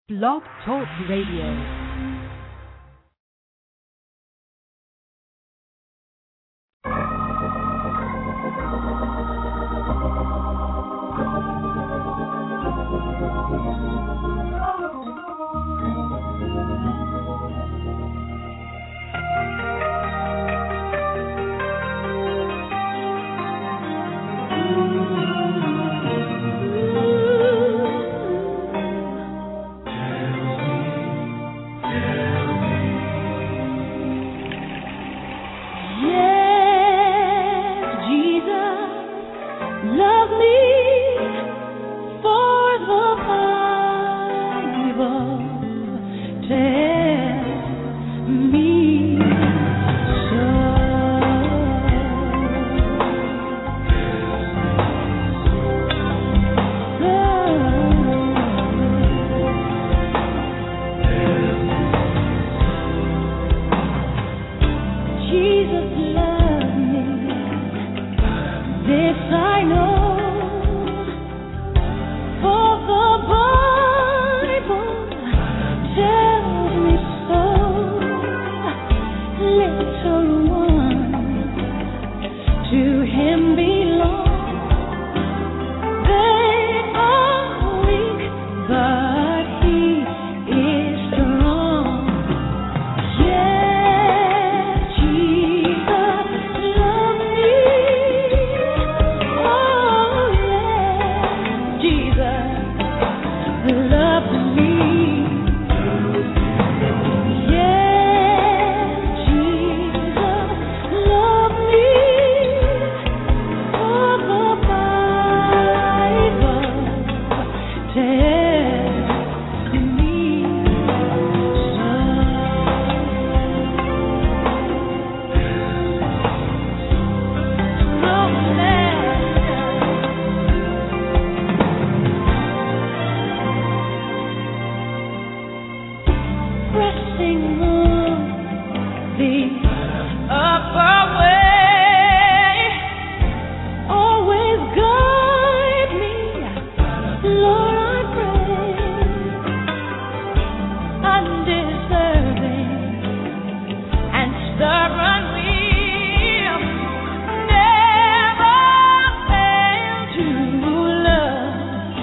Blog Talk Radio.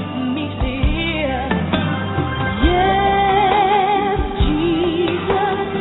Jesus,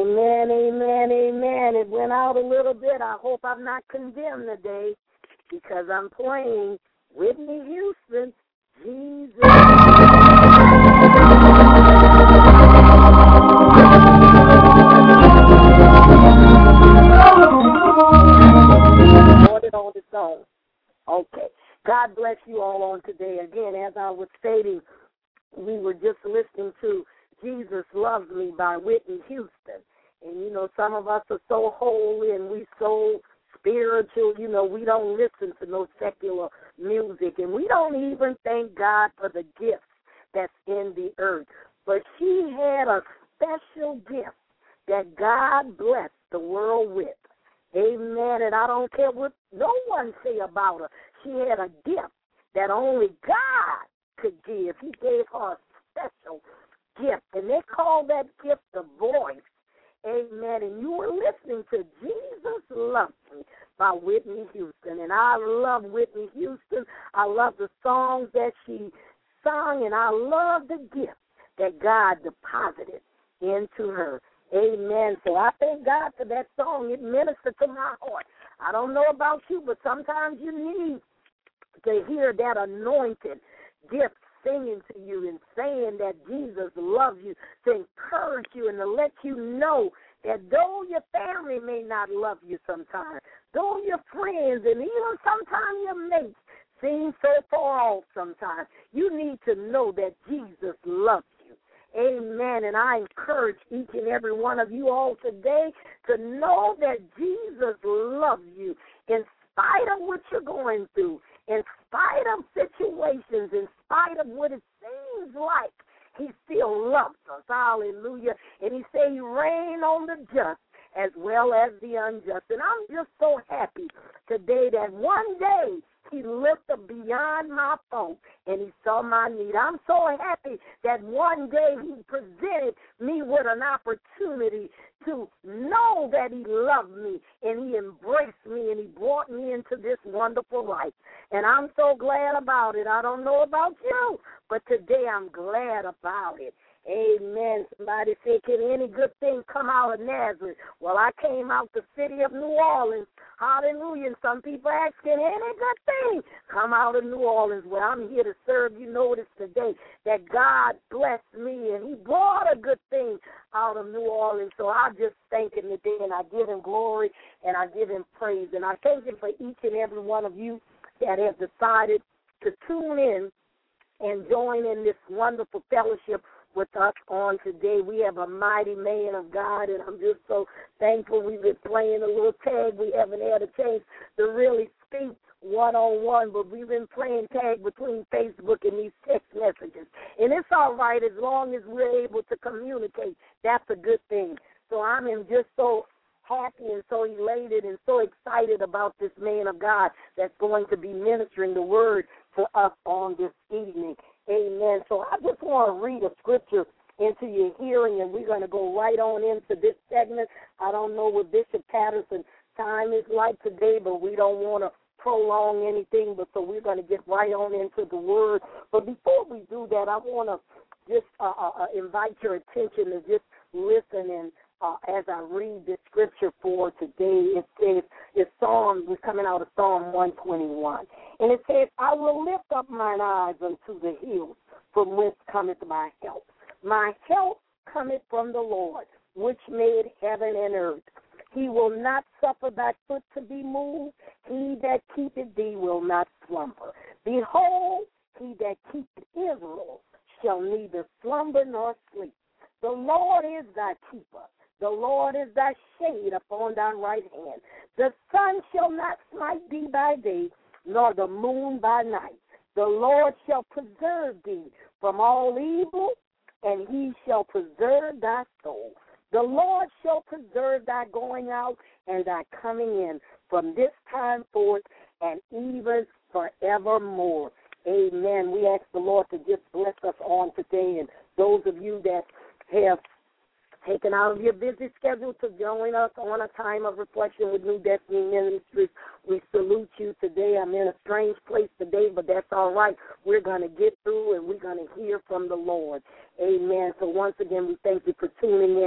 Amen, amen, amen. It went out a little bit. I hope I'm not condemned today because I'm playing Whitney Houston, Jesus. On its own. Okay. God bless you all on today. Again, as I was stating, we were just listening to Jesus Loves Me by Whitney Houston. And, you know, some of us are so holy and we so spiritual, you know, we don't listen to no secular music. And we don't even thank God for the gifts that's in the earth. But she had a special gift that God blessed the world with. Amen. And I don't care what no one say about her. She had a gift that only God could give. He gave her a special gift. And they call that gift the voice. Amen. And you were listening to Jesus Loves Me by Whitney Houston. And I love Whitney Houston. I love the songs that she sung. And I love the gift that God deposited into her. Amen. So I thank God for that song. It ministered to my heart. I don't know about you, but sometimes you need to hear that anointed gift singing to you and saying that Jesus loves you, to encourage you and to let you know that though your family may not love you sometimes, though your friends and even sometimes your mates seem so far off sometimes, you need to know that Jesus loves you. Amen. And I encourage each and every one of you all today to know that Jesus loves you in spite of what you're going through, in spite of situations, in spite of what it seems like. He still loves us. Hallelujah. And he said he reigns on the just as well as the unjust. And I'm just so happy today that one day he looked up beyond my fault and he saw my need. I'm so happy that one day he presented me with an opportunity to know that he loved me and he embraced me and he brought me into this wonderful life. And I'm so glad about it. I don't know about you, but today I'm glad about it. Amen. Somebody said, can any good thing come out of Nazareth? Well, I came out the city of New Orleans. Hallelujah. And some people ask, can any good thing come out of New Orleans? Well, I'm here to serve you. Notice today that God blessed me and he brought a good thing out of New Orleans. So I just thank him today and I give him glory and I give him praise. And I thank him for each and every one of you that have decided to tune in and join in this wonderful fellowship with us on today. We have a mighty man of God, and I'm just so thankful. We've been playing a little tag. We haven't had a chance to really speak one-on-one, but we've been playing tag between Facebook and these text messages. And it's all right as long as we're able to communicate. That's a good thing. So I'm just so happy and so elated and so excited about this man of God that's going to be ministering the word for us on this evening. Amen. So I just want to read a scripture into your hearing, and we're going to go right on into this segment. I don't know what Bishop Patterson's time is like today, but we don't want to prolong anything, but so we're going to get right on into the word. But before we do that, I want to just invite your attention to just listen and as I read this scripture for today. It says, we're coming out of Psalm 121. And it says, I will lift up mine eyes unto the hills, from whence cometh my help. My help cometh from the Lord, which made heaven and earth. He will not suffer thy foot to be moved. He that keepeth thee will not slumber. Behold, he that keepeth Israel shall neither slumber nor sleep. The Lord is thy keeper. The Lord is thy shade upon thy right hand. The sun shall not smite thee by day, nor the moon by night. The Lord shall preserve thee from all evil, and he shall preserve thy soul. The Lord shall preserve thy going out and thy coming in from this time forth and even forevermore. Amen. We ask the Lord to just bless us on today, and those of you that have taken out of your busy schedule to join us on a time of reflection with New Destiny Ministries, we salute you today. I'm in a strange place today, but that's all right. We're going to get through, and we're going to hear from the Lord. Amen. So once again, we thank you for tuning in.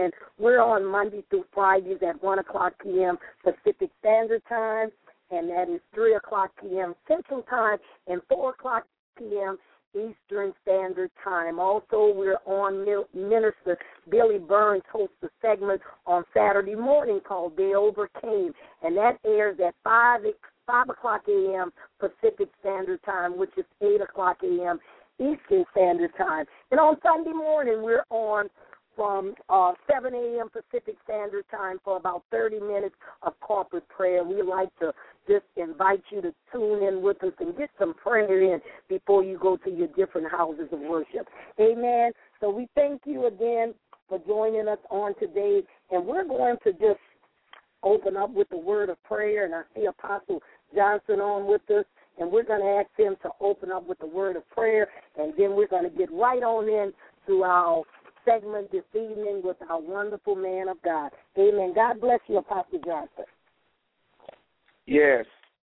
We're on Monday through Fridays at 1 o'clock p.m. Pacific Standard Time, and that is 3 o'clock p.m. Central Time and 4 o'clock p.m. Eastern Standard Time. Also, we're on Minister Billy Burns hosts a segment on Saturday morning called They Overcame, and that airs at 5 o'clock a.m. Pacific Standard Time, which is 8 o'clock a.m. Eastern Standard Time. And on Sunday morning, we're on from 7 a.m. Pacific Standard Time for about 30 minutes of corporate prayer. We like to just invite you to tune in with us and get some prayer in before you go to your different houses of worship. Amen. So we thank you again for joining us on today, and we're going to just open up with the word of prayer, and I see Apostle Johnson on with us, and we're going to ask him to open up with the word of prayer, and then we're going to get right on in to our segment this evening with our wonderful man of God. Amen. God bless you, Apostle Johnson. Yes.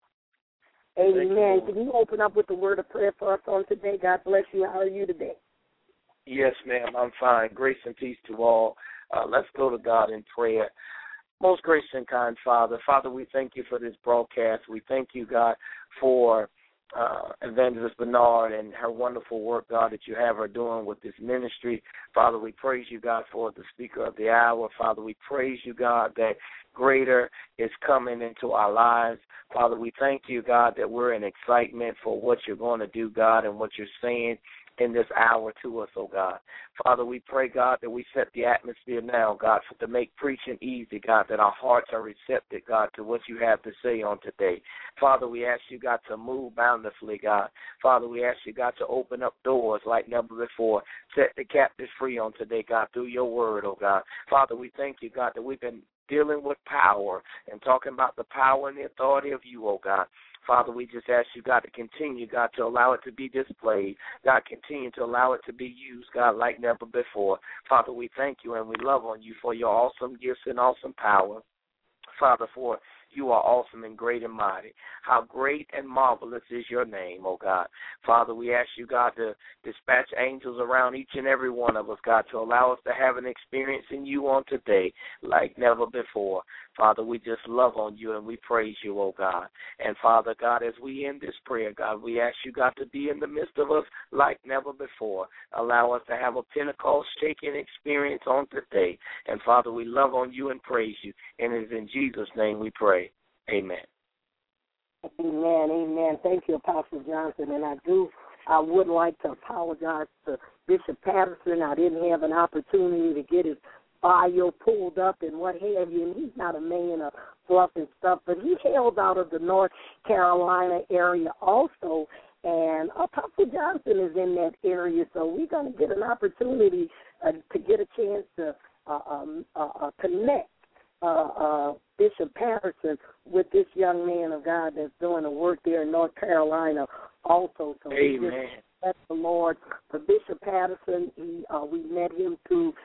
Amen. Can you open up with the word of prayer for us on today? God bless you. How are you today? Yes, ma'am. I'm fine. Grace and peace to all. Let's go to God in prayer. Most gracious and kind Father, we thank you for this broadcast. We thank you, God, for Evangelist Bernard and her wonderful work, God, that you have her doing with this ministry. Father, we praise you, God, for the speaker of the hour. Father, we praise you, God, that greater is coming into our lives. Father, we thank you, God, that we're in excitement for what you're going to do, God, and what you're saying in this hour to us, oh God. Father, we pray, God, that we set the atmosphere now, God, to make preaching easy, God, that our hearts are receptive, God, to what you have to say on today. Father, we ask you, God, to move bountifully, God. Father, we ask you, God, to open up doors like never before. Set the captives free on today, God, through your word, oh God. Father, we thank you, God, that we've been dealing with power and talking about the power and the authority of you, oh God. Father, we just ask you, God, to continue, God, to allow it to be displayed. God, continue to allow it to be used, God, like never before. Father, we thank you and we love on you for your awesome gifts and awesome power. Father, for you are awesome and great and mighty. How great and marvelous is your name, oh God. Father, we ask you, God, to dispatch angels around each and every one of us, God, to allow us to have an experience in you on today like never before. Father, we just love on you and we praise you, oh God. And Father, God, as we end this prayer, God, we ask you, God, to be in the midst of us like never before. Allow us to have a Pentecost shaking experience on today. And Father, we love on you and praise you. And it is in Jesus' name we pray. Amen. Amen. Amen. Thank you, Apostle Johnson. And I would like to apologize to Bishop Patterson. I didn't have an opportunity to get his bio pulled up and what have you. And he's not a man of fluff and stuff, but he hails out of the North Carolina area also. And Apostle Johnson is in that area, so we're going to get an opportunity to get a chance to connect Bishop Patterson with this young man of God that's doing the work there in North Carolina also. So amen. Bless the Lord for Bishop Patterson. We met him through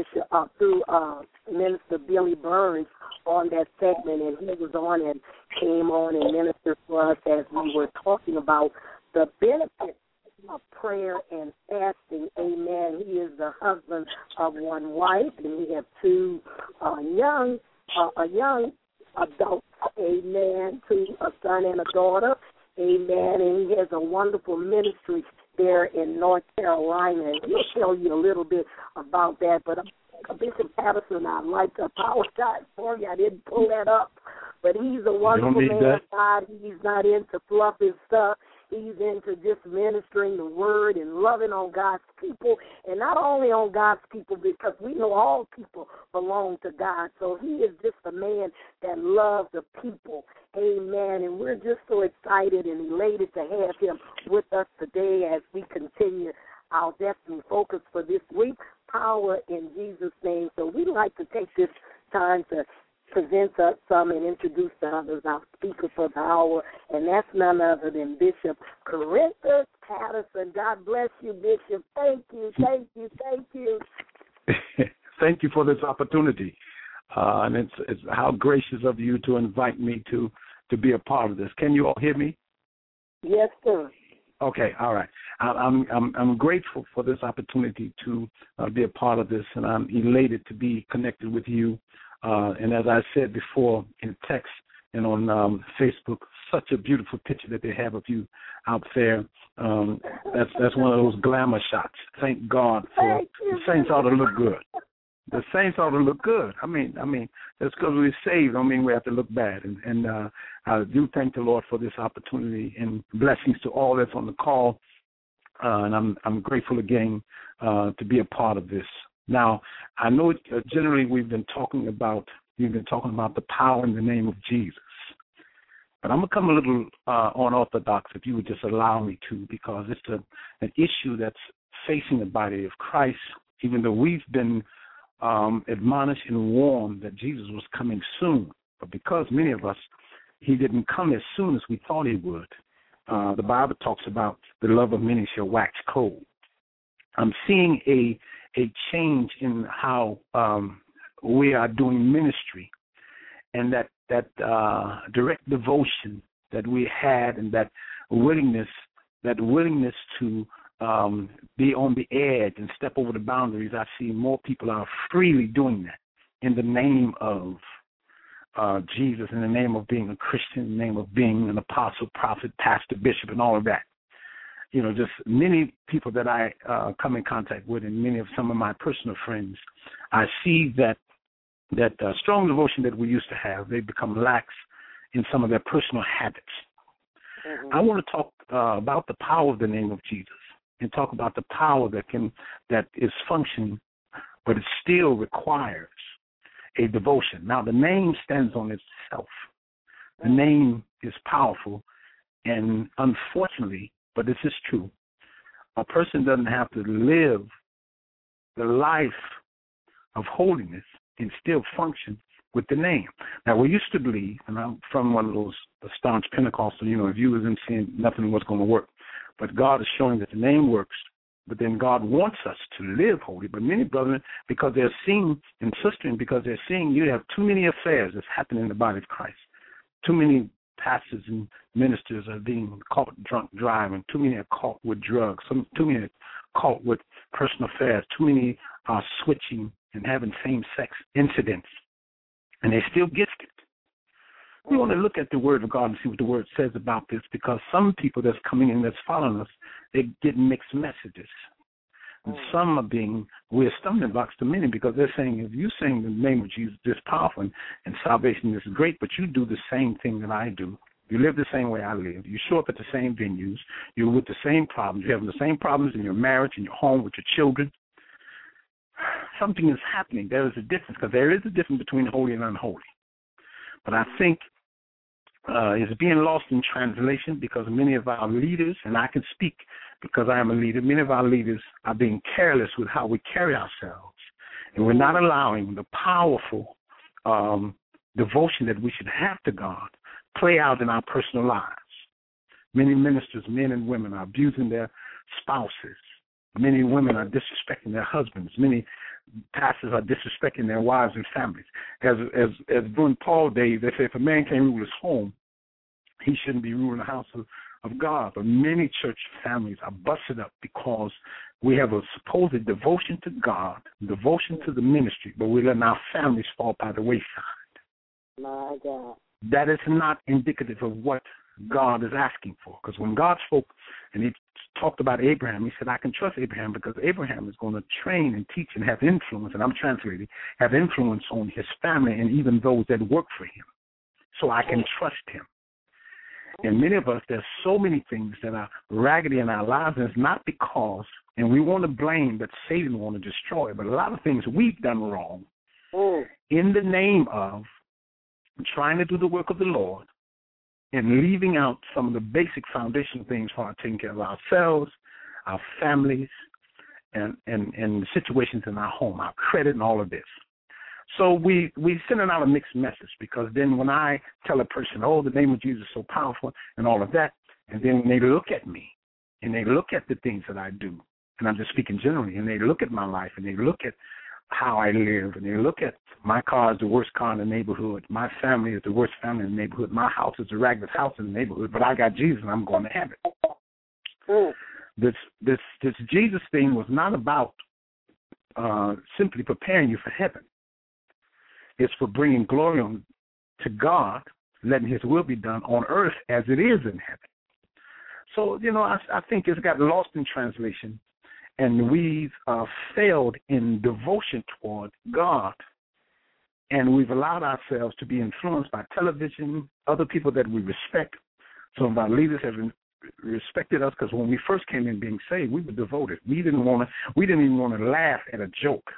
Minister Billy Burns on that segment, and he was on and came on and ministered for us as we were talking about the benefits of prayer and fasting. Amen. He is the husband of one wife, and we have two young adults. Amen. A son and a daughter. Amen. And he has a wonderful ministry there in North Carolina. And he'll tell you a little bit about that. But Bishop Patterson, I'd like to apologize for you. I didn't pull that up. But he's a wonderful man of God. He's not into fluff and stuff. He's into just ministering the word and loving on God's people, and not only on God's people, because we know all people belong to God. So he is just a man that loves the people. Amen. And we're just so excited and elated to have him with us today as we continue our destiny focus for this week, Power in Jesus' Name. So we'd like to take this time to present us some and introduce to others our speaker for the hour, and that's none other than Bishop Corinthus Patterson. God bless you, Bishop. Thank you. Thank you for this opportunity, and it's how gracious of you to invite me to be a part of this. Can you all hear me? Yes, sir. Okay, all right. I'm grateful for this opportunity to be a part of this, and I'm elated to be connected with you. And as I said before in text and on Facebook, such a beautiful picture that they have of you out there. That's one of those glamour shots. Thank God for the saints ought to look good. The saints ought to look good. I mean, just because we're saved don't mean we have to look bad. And I do thank the Lord for this opportunity, and blessings to all that's on the call. And I'm grateful again to be a part of this. Now, I know generally you've been talking about the power in the name of Jesus. But I'm going to come a little unorthodox, if you would just allow me to, because it's an issue that's facing the body of Christ, even though we've been admonished and warned that Jesus was coming soon. But because many of us, he didn't come as soon as we thought he would. The Bible talks about the love of many shall wax cold. I'm seeing a change in how we are doing ministry, and that direct devotion that we had, and that willingness to be on the edge and step over the boundaries. I see more people are freely doing that in the name of Jesus, in the name of being a Christian, in the name of being an apostle, prophet, pastor, bishop, and all of that. You know, just many people that I come in contact with, and many of some of my personal friends, I see that strong devotion that we used to have, they become lax in some of their personal habits. Mm-hmm. I want to talk about the power of the name of Jesus, and talk about the power that is functioning, but it still requires a devotion. Now, the name stands on itself. The name is powerful, and unfortunately, but this is true, a person doesn't have to live the life of holiness and still function with the name. Now, we used to believe, and I'm from one of those staunch Pentecostal, if you was in sin, nothing was going to work. But God is showing that the name works, but then God wants us to live holy. But many brethren, because they're seeing, and sisters, because they're seeing you have too many affairs that's happening in the body of Christ. Too many pastors and ministers are being caught drunk driving. Too many are caught with drugs. Too many are caught with personal affairs. Too many are switching and having same-sex incidents. And they're still gifted. We want to look at the Word of God and see what the Word says about this, because some people that's coming in, that's following us, they get mixed messages. And some we're stumbling blocks to many, because they're saying, if you saying the name of Jesus is powerful and salvation is great, but you do the same thing that I do. You live the same way I live. You show up at the same venues. You're with the same problems. You're having the same problems in your marriage, in your home, with your children. Something is happening. There is a difference, because there is a difference between holy and unholy. But I think it's being lost in translation, because many of our leaders, and I can speak because I am a leader, many of our leaders are being careless with how we carry ourselves. And we're not allowing the powerful devotion that we should have to God play out in our personal lives. Many ministers, men and women, are abusing their spouses. Many women are disrespecting their husbands. Many pastors are disrespecting their wives and families. As during Paul's days, they say if a man can't rule his home, he shouldn't be ruling the house of God. But many church families are busted up because we have a supposed devotion to God, devotion to the ministry, but we're letting our families fall by the wayside. My God. That is not indicative of what God is asking for. Because when God spoke and he talked about Abraham, he said, I can trust Abraham because Abraham is going to train and teach and have influence, and I'm translating, have influence on his family and even those that work for him. So I can trust him. And many of us, there's so many things that are raggedy in our lives, and it's not because, and we want to blame that Satan want to destroy, but a lot of things we've done wrong in the name of trying to do the work of the Lord and leaving out some of the basic foundational things for taking care of ourselves, our families, and the situations in our home, our credit and all of this. So we sending out a mixed message, because then when I tell a person, oh, the name of Jesus is so powerful and all of that, and then when they look at me and they look at the things that I do, and I'm just speaking generally, and they look at my life and they look at how I live, and they look at my car is the worst car in the neighborhood, my family is the worst family in the neighborhood, my house is the raggedest house in the neighborhood, but I got Jesus and I'm going to heaven. This Jesus thing was not about simply preparing you for heaven. It's for bringing glory to God, letting His will be done on earth as it is in heaven. So, I think it's got lost in translation, and we've failed in devotion toward God, and we've allowed ourselves to be influenced by television, other people that we respect. Some of our leaders have respected us because when we first came in being saved, we were devoted. We didn't even want to laugh at a joke,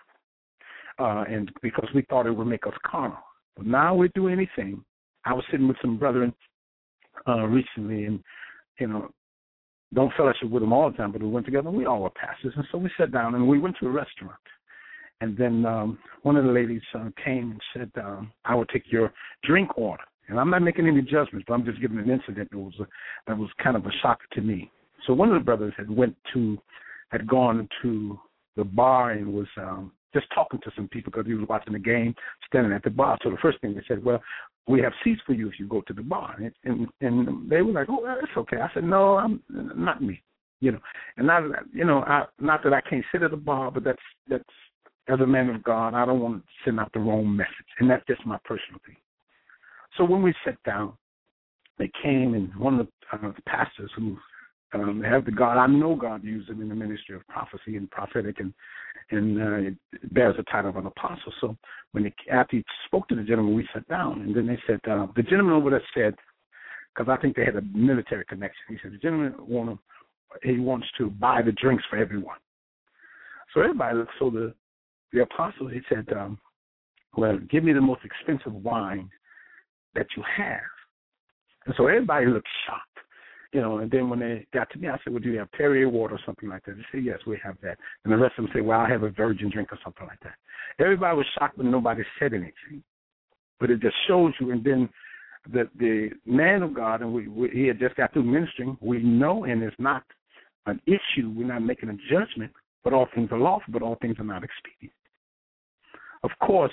and because we thought it would make us carnal. But now we do anything. I was sitting with some brethren recently, and don't fellowship with them all the time, but we went together. And we all were pastors, and so we sat down and we went to a restaurant. And then one of the ladies came and said, "I will take your drink order." And I'm not making any judgments, but I'm just giving an incident that was kind of a shock to me. So one of the brothers had gone to the bar and was just talking to some people because he was watching the game, standing at the bar. So the first thing they said, "Well, we have seats for you if you go to the bar." And they were like, "Oh, well, it's okay." I said, "No, I'm not me." And not that I can't sit at the bar, but that's as a man of God, I don't want to send out the wrong message, and that's just my personal thing. So when we sat down, they came, and one of the pastors who have the God, I know God used him in the ministry of prophecy and prophetic, and it bears the title of an apostle. So after he spoke to the gentleman, we sat down, and then they said, the gentleman over there said, because I think they had a military connection, he said, the gentleman wants to buy the drinks for everyone. So everybody looked, so the apostle, he said, well, give me the most expensive wine that you have. And so everybody looked shocked, and then when they got to me, I said, well, do you have Perrier water or something like that? They said, yes, we have that. And the rest of them said, well, I have a virgin drink or something like that. Everybody was shocked, but nobody said anything. But it just shows you, and then the man of God, and he had just got through ministering, we know, and it's not an issue, we're not making a judgment, but all things are lawful, but all things are not expedient. Of course,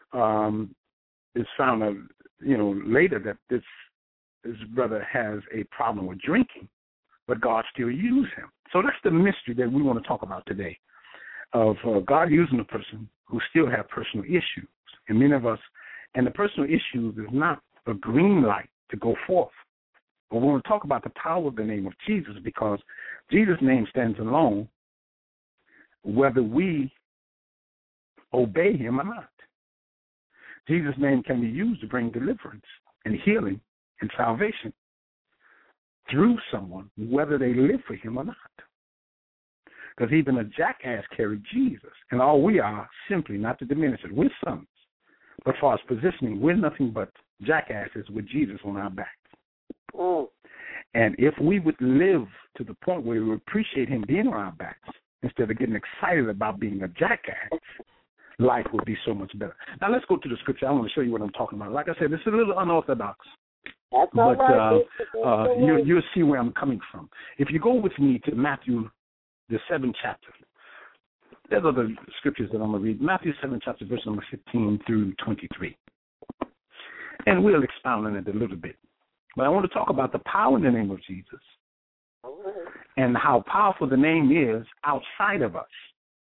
it's found out, later that this brother has a problem with drinking, but God still used him. So that's the mystery that we want to talk about today, of God using a person who still have personal issues, and many of us, and the personal issues is not a green light to go forth. But we want to talk about the power of the name of Jesus, because Jesus' name stands alone, whether we obey him or not. Jesus' name can be used to bring deliverance and healing and salvation through someone, whether they live for him or not. Because even a jackass carried Jesus, and all we are, simply, not to diminish it, we're sons. But as far as positioning, we're nothing but jackasses with Jesus on our backs. Mm. And if we would live to the point where we appreciate him being on our backs, instead of getting excited about being a jackass, life would be so much better. Now, let's go to the scripture. I want to show you what I'm talking about. Like I said, this is a little unorthodox. That's but right. You'll see where I'm coming from. If you go with me to Matthew, the 7th chapter, there's other scriptures that I'm going to read. Matthew 7th chapter, verse number 15 through 23. And we'll expound on it a little bit. But I want to talk about the power in the name of Jesus and how powerful the name is outside of us.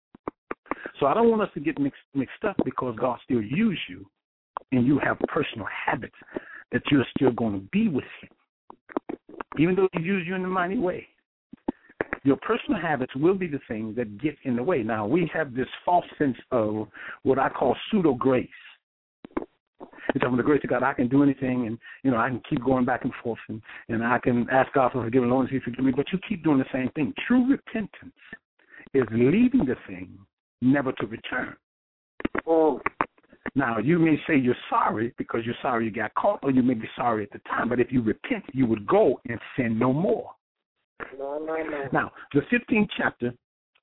So I don't want us to get mixed up, because God still uses you, and you have personal habits that you're still going to be with him, even though he uses you in a mighty way. Your personal habits will be the things that get in the way. Now, we have this false sense of what I call pseudo-grace. You're talking about the grace of God. I can do anything, and, I can keep going back and forth, and I can ask God for forgiveness, as long as he forgives me, but you keep doing the same thing. True repentance is leaving the thing, never to return. Oh. Now, you may say you're sorry because you're sorry you got caught, or you may be sorry at the time, but if you repent, you would go and sin no more. No. Now, the 7th chapter,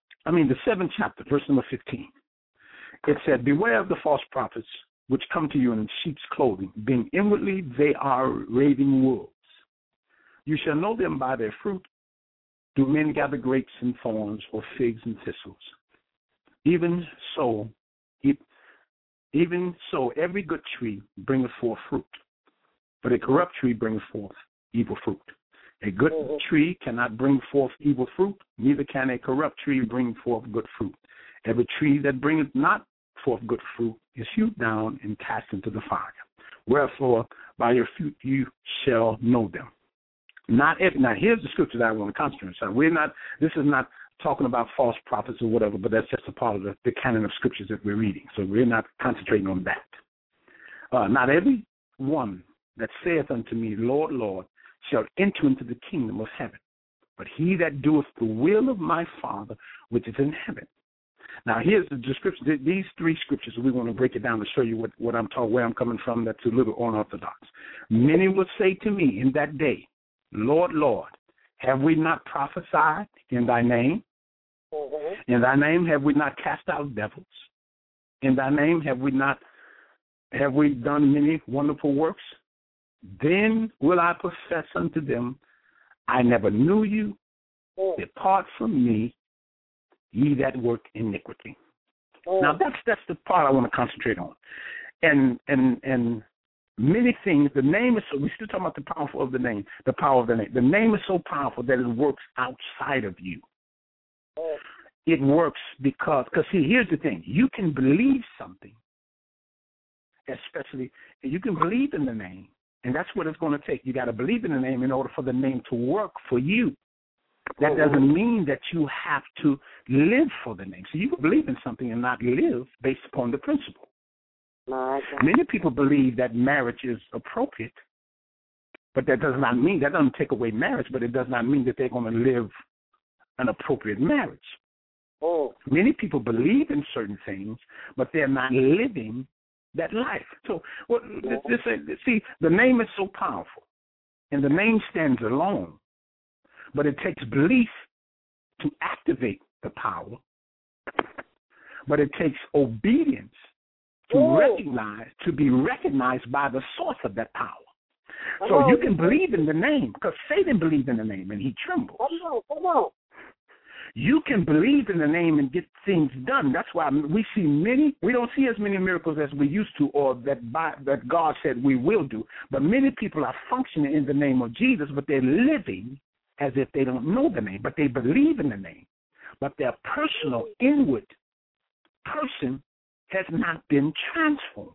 verse number 15, it said, beware of the false prophets which come to you in sheep's clothing, being inwardly they are ravening wolves. You shall know them by their fruit. Do men gather grapes and thorns, or figs and thistles? Even so, every good tree bringeth forth fruit, but a corrupt tree bringeth forth evil fruit. A good tree cannot bring forth evil fruit, neither can a corrupt tree bring forth good fruit. Every tree that bringeth not forth good fruit is hewed down and cast into the fire. Wherefore, by your fruit you shall know them. Now, here's the scripture that I want to concentrate on. This is not talking about false prophets or whatever, but that's just a part of the canon of scriptures that we're reading. So we're not concentrating on that. Not every one that saith unto me, Lord, Lord, shall enter into the kingdom of heaven, but he that doeth the will of my Father which is in heaven. Now, here's the description. These three scriptures, we want to break it down to show you what I'm talking, where I'm coming from. That's a little unorthodox. Many will say to me in that day, Lord, Lord, have we not prophesied in thy name? Mm-hmm. In thy name have we not cast out devils? In thy name have we done many wonderful works? Then will I profess unto them, I never knew you. Depart from me, ye that work iniquity. Now that's the part I want to concentrate on. And many things, the name is so, we're still talking about the power of the name. The name is so powerful that it works outside of you. It works because see, here's the thing. You can believe something, especially, you can believe in the name, and that's what it's going to take. You got to believe in the name in order for the name to work for you. That doesn't mean that you have to live for the name. So you can believe in something and not live based upon the principle. Many people believe that marriage is appropriate, but that doesn't take away marriage, but it does not mean that they're going to live an appropriate marriage. Many people believe in certain things, but they're not living that life. So, see, the name is so powerful, and the name stands alone, but it takes belief to activate the power, but it takes obedience to be recognized by the source of that power. So you can believe in the name, because Satan believed in the name, and he trembled. Come on. You can believe in the name and get things done. That's why we don't see as many miracles as we used to, or that God said we will do. But many people are functioning in the name of Jesus, but they're living as if they don't know the name, but they believe in the name. But their personal, inward person has not been transformed.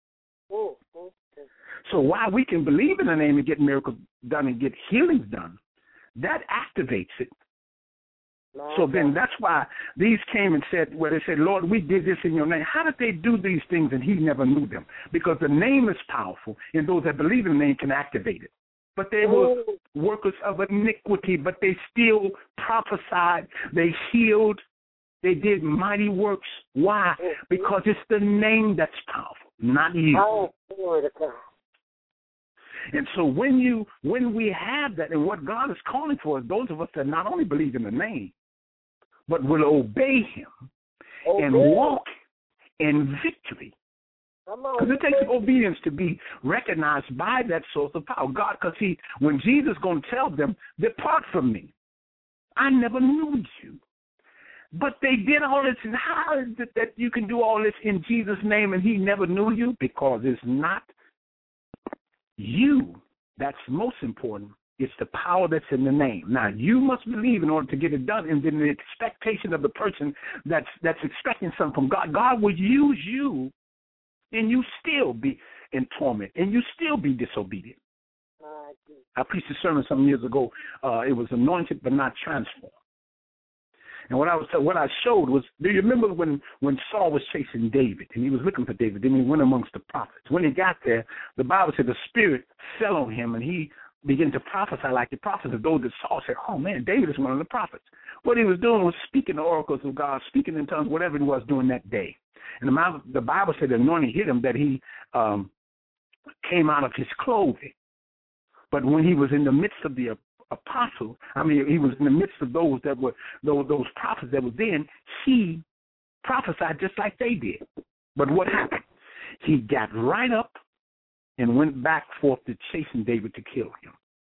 So while we can believe in the name and get miracles done and get healings done, that activates it. So then that's why these came and said, they said, Lord, we did this in your name. How did they do these things and he never knew them? Because the name is powerful, and those that believe in the name can activate it. But they were workers of iniquity, but they still prophesied, they healed, they did mighty works. Why? Because it's the name that's powerful, not you. And so when we have that, and what God is calling for is those of us that not only believe in the name, but will obey him and walk in victory. Because it takes obedience to be recognized by that source of power. God, because when Jesus is going to tell them, depart from me, I never knew you. But they did all this, and how is it that you can do all this in Jesus' name and he never knew you? Because it's not you that's most important. It's the power that's in the name. Now, you must believe in order to get it done, and then the expectation of the person that's expecting something from God. God will use you, and you still be in torment, and you still be disobedient. I preached a sermon some years ago. It was anointed but not transformed. And what I showed was, do you remember when Saul was chasing David, and he was looking for David, then he went amongst the prophets. When he got there, the Bible said the Spirit fell on him, and he began to prophesy like the prophets of those that Saul said, oh, man, David is one of the prophets. What he was doing was speaking the oracles of God, speaking in tongues, whatever he was doing that day. And the Bible said the anointing hit him, that he came out of his clothing. But when he was in the midst of the apostle, he was in the midst of those prophets that were then, he prophesied just like they did. But what happened? He got right up and went back forth to chasing David to kill him.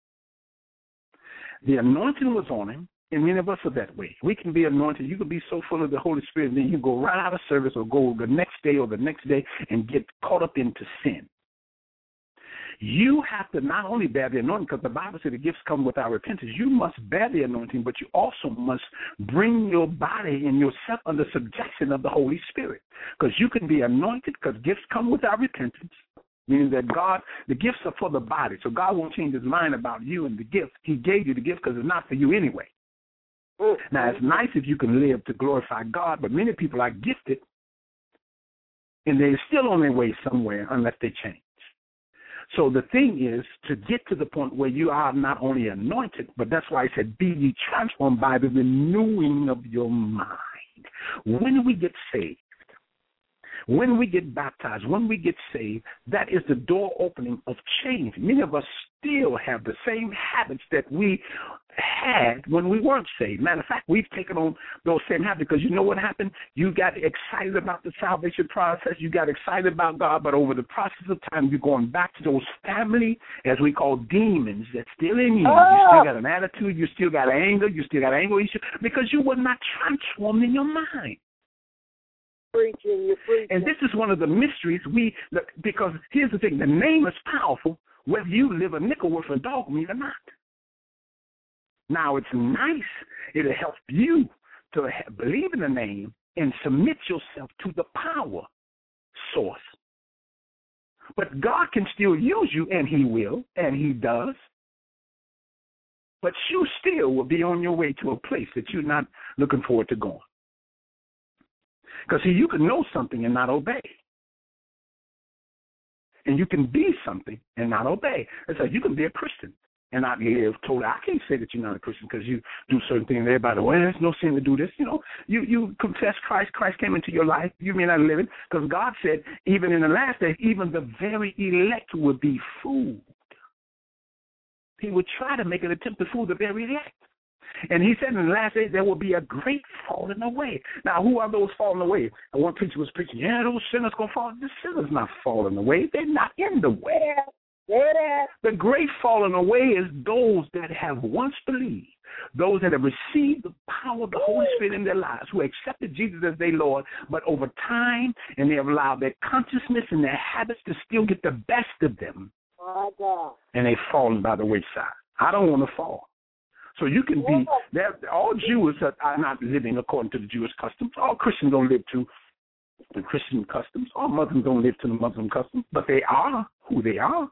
The anointing was on him, and many of us are that way. We can be anointed. You can be so full of the Holy Spirit, and then you go right out of service or go the next day or the next day and get caught up into sin. You have to not only bear the anointing, because the Bible said the gifts come without repentance. You must bear the anointing, but you also must bring your body and yourself under subjection of the Holy Spirit. Because you can be anointed, because gifts come without repentance, meaning that God, the gifts are for the body. So God won't change his mind about you and the gift. He gave you the gift because it's not for you anyway. Now, it's nice if you can live to glorify God, but many people are gifted, and they're still on their way somewhere unless they change. So the thing is to get to the point where you are not only anointed, but that's why he said, be ye transformed by the renewing of your mind. When we get saved, when we get baptized, when we get saved, that is the door opening of change. Many of us still have the same habits that we had when we weren't saved. Matter of fact, we've taken on those same habits because you know what happened? You got excited about the salvation process. You got excited about God, but over the process of time, you're going back to those family, as we call demons, that's still in you. You still got an attitude. You still got anger. You still got anger issues because you were not transformed in your mind. You're preaching. And this is one of the mysteries because here's the thing, the name is powerful whether you live a nickel worth of dog meat or not. Now, it's nice. It'll help you to believe in the name and submit yourself to the power source. But God can still use you, and he will, and he does. But you still will be on your way to a place that you're not looking forward to going. Because, see, you can know something and not obey. And you can be something and not obey. It's like you can be a Christian and not live totally. I can't say that you're not a Christian because you do certain things. Everybody, well, there's no sin to do this. You know, you confess Christ. Christ came into your life. You may not live it because God said even in the last days, even the very elect will be fooled. He would try to make an attempt to fool the very elect. And he said in the last days there will be a great falling away. Now, who are those falling away? And one preacher was preaching, those sinners going to fall. The sinners not falling away. They're not in the way. The great falling away is those that have once believed, those that have received the power of the Holy Spirit in their lives, who accepted Jesus as their Lord, but over time, and they have allowed their consciousness and their habits to still get the best of them. And they've fallen by the wayside. I don't want to fall. So you can be, all Jews are not living according to the Jewish customs. All Christians don't live to the Christian customs. All Muslims don't live to the Muslim customs, but they are who they are.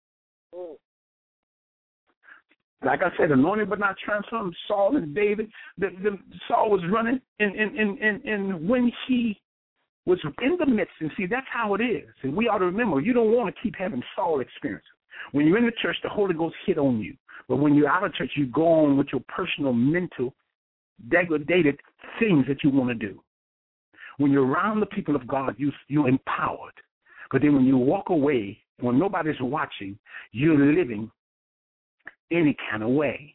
Like I said, anointed but not transformed. Saul and David, Saul was running, and when he was in the midst, and see, that's how it is. And we ought to remember, you don't want to keep having Saul experiences. When you're in the church, the Holy Ghost hit on you. But when you're out of church, you go on with your personal, mental, degraded things that you want to do. When you're around the people of God, you're empowered. But then when you walk away, when nobody's watching, you're living any kind of way.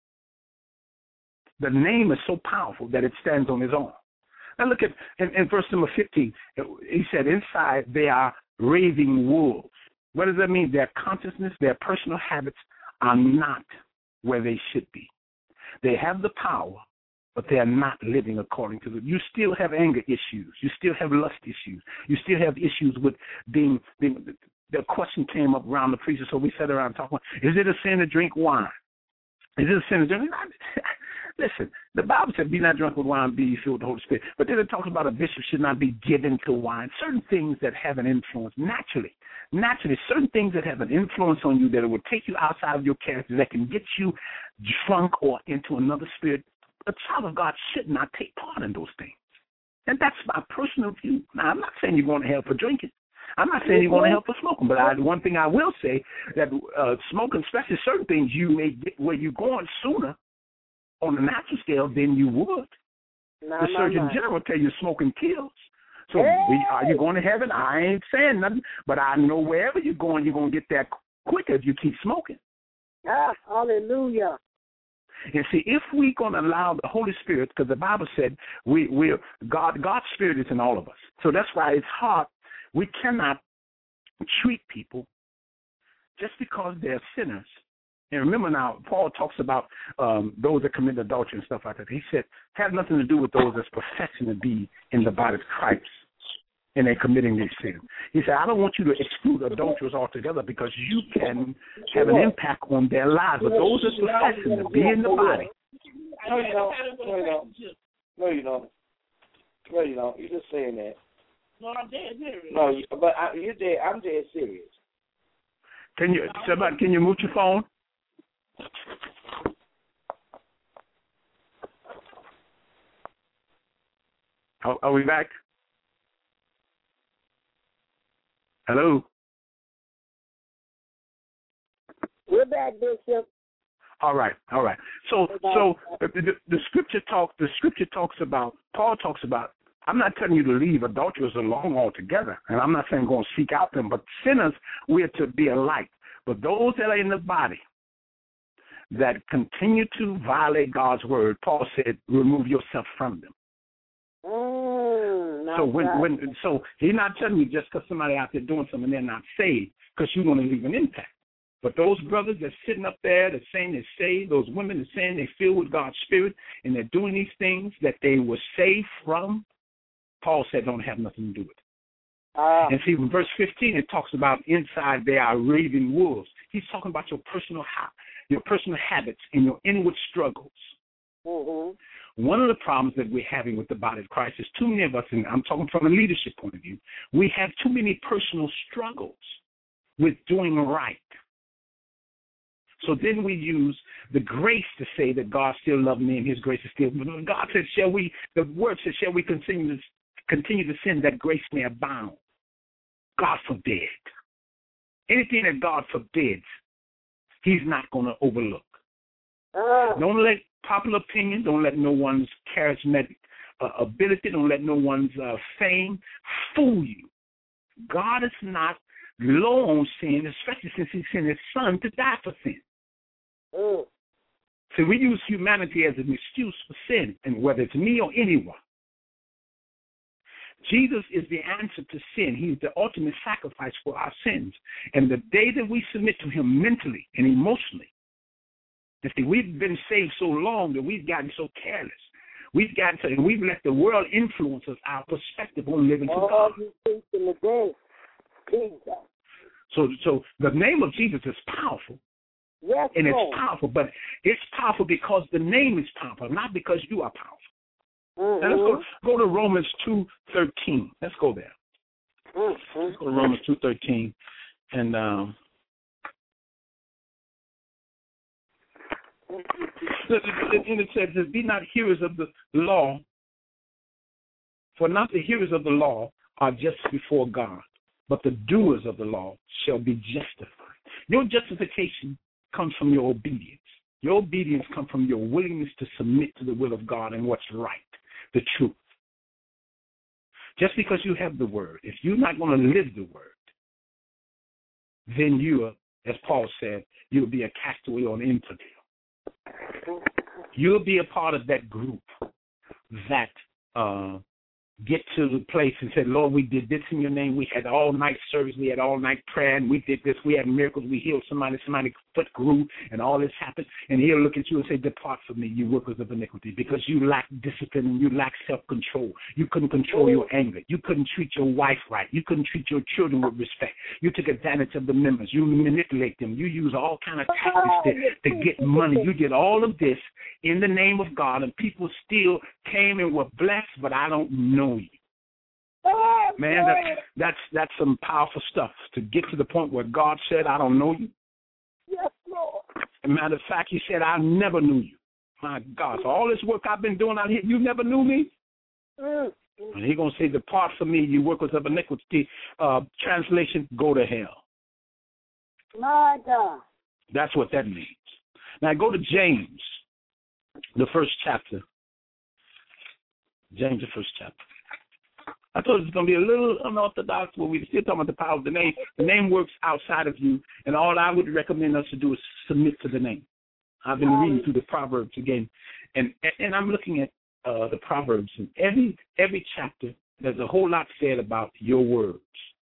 The name is so powerful that it stands on its own. Now look at in verse number 15. He said, inside they are raving wolves. What does that mean? Their consciousness, their personal habits are not where they should be. They have the power, but they are not living according to you still have anger issues. You still have lust issues. You still have issues with being the question came up around the preacher, so we sat around talking, is it a sin to drink wine? Is it a sin to drink? Listen, the Bible said, be not drunk with wine, be filled with the Holy Spirit. But then it talks about a bishop should not be given to wine. Certain things that have an influence, naturally, certain things that have an influence on you that will take you outside of your character, that can get you drunk or into another spirit. A child of God should not take part in those things. And that's my personal view. Now, I'm not saying you're going to hell for drinking. I'm not saying you're going to hell for smoking. But one thing I will say, that smoking, especially certain things, you may get where you're going sooner on the natural scale than you would. The Surgeon General tell you smoking kills. So are you going to heaven? I ain't saying nothing, but I know wherever you're going to get there quicker if you keep smoking. Hallelujah. And see, if we're going to allow the Holy Spirit, because the Bible said God's Spirit is in all of us. So that's why it's hard. We cannot treat people just because they're sinners. And remember now, Paul talks about those that commit adultery and stuff like that. He said, have nothing to do with those that's professing to be in the body of Christ. and they're committing these sins. He said, I don't want you to exclude adulterers altogether because you can have an impact on their lives. But those are professing to be in the body. No, you don't. No, you don't. No, you don't. No, you don't. You're just saying that. No, I'm dead serious. No, but you're dead. I'm dead serious. Can you mute your phone? Are we back? Hello? We're back, Bishop. All right. So the scripture talks about, Paul talks about, I'm not telling you to leave adulterers alone altogether, and I'm not saying go and seek out them, but sinners, we're to be alike. But those that are in the body that continue to violate God's word, Paul said, remove yourself from them. So he's not telling you just because somebody out there doing something they're not saved, because you're going to leave an impact. But those brothers that's sitting up there that's saying they're saved, those women that's saying they're filled with God's Spirit, and they're doing these things that they were saved from, Paul said don't have nothing to do with it. And see, in verse 15, it talks about inside they are raving wolves. He's talking about your personal habits and your inward struggles. Mm-hmm. One of the problems that we're having with the body of Christ is too many of us, and I'm talking from a leadership point of view, we have too many personal struggles with doing right. So then we use the grace to say that God still loves me and his grace is still. God said, the word says, shall we continue to sin that grace may abound? God forbid. Anything that God forbids, he's not going to overlook. Don't let popular opinion, don't let no one's charismatic ability, don't let no one's fame fool you. God is not low on sin, especially since he sent his son to die for sin. So we use humanity as an excuse for sin, and whether it's me or anyone. Jesus is the answer to sin. He's the ultimate sacrifice for our sins. And the day that we submit to him mentally and emotionally, you see, we've been saved so long that we've gotten so careless. We've let the world influence us, our perspective on living for God. So the name of Jesus is powerful. Yes, and it's powerful, but it's powerful because the name is powerful, not because you are powerful. Mm-hmm. Now let's go to Romans 2:13. Let's go there. Mm-hmm. Let's go to Romans 2:13, and it says, "Be not hearers of the law, for not the hearers of the law are just before God, but the doers of the law shall be justified." Your justification comes from your obedience. Your obedience comes from your willingness to submit to the will of God and what's right, the truth. Just because you have the word, if you're not going to live the word, then you are, as Paul said, you'll be a castaway or an infidel. You'll be a part of that group that get to the place and say, Lord, we did this in your name. We had all-night service. We had all-night prayer, and we did this. We had miracles. We healed somebody's foot grew, and all this happened. And he'll look at you and say, depart from me, you workers of iniquity, because you lack discipline and you lack self-control. You couldn't control your anger. You couldn't treat your wife right. You couldn't treat your children with respect. You took advantage of the members. You manipulate them. You use all kind of tactics to get money. You did all of this in the name of God, and people still came and were blessed, but I don't know you. Man, that's some powerful stuff, to get to the point where God said, I don't know you. Yes, Lord. As a matter of fact, he said, I never knew you. My God, so all this work I've been doing out here, you never knew me? And he's going to say, depart from me, you workers of iniquity. Translation, go to hell. My God. That's what that means. Now go to James, the first chapter. James, the first chapter. I thought it was going to be a little unorthodox, but we're still talking about the power of the name. The name works outside of you, and all I would recommend us to do is submit to the name. I've been reading through the Proverbs again, and I'm looking at the Proverbs, and every chapter, there's a whole lot said about your words,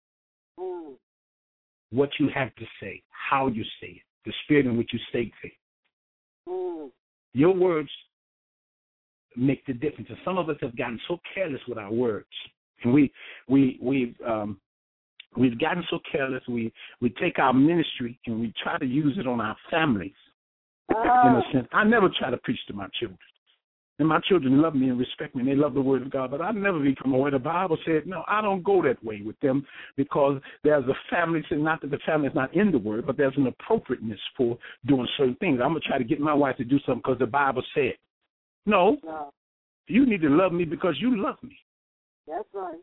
what you have to say, how you say it, the spirit in which you say things. Your words make the difference, and some of us have gotten so careless with our words And we've gotten so careless. We take our ministry and we try to use it on our families. In a sense, I never try to preach to my children. And my children love me and respect me, and they love the Word of God, but I never become aware. The Bible said, no, I don't go that way with them, because there's a family, not that the family is not in the Word, but there's an appropriateness for doing certain things. I'm going to try to get my wife to do something because the Bible said. No, you need to love me because you love me. That's right.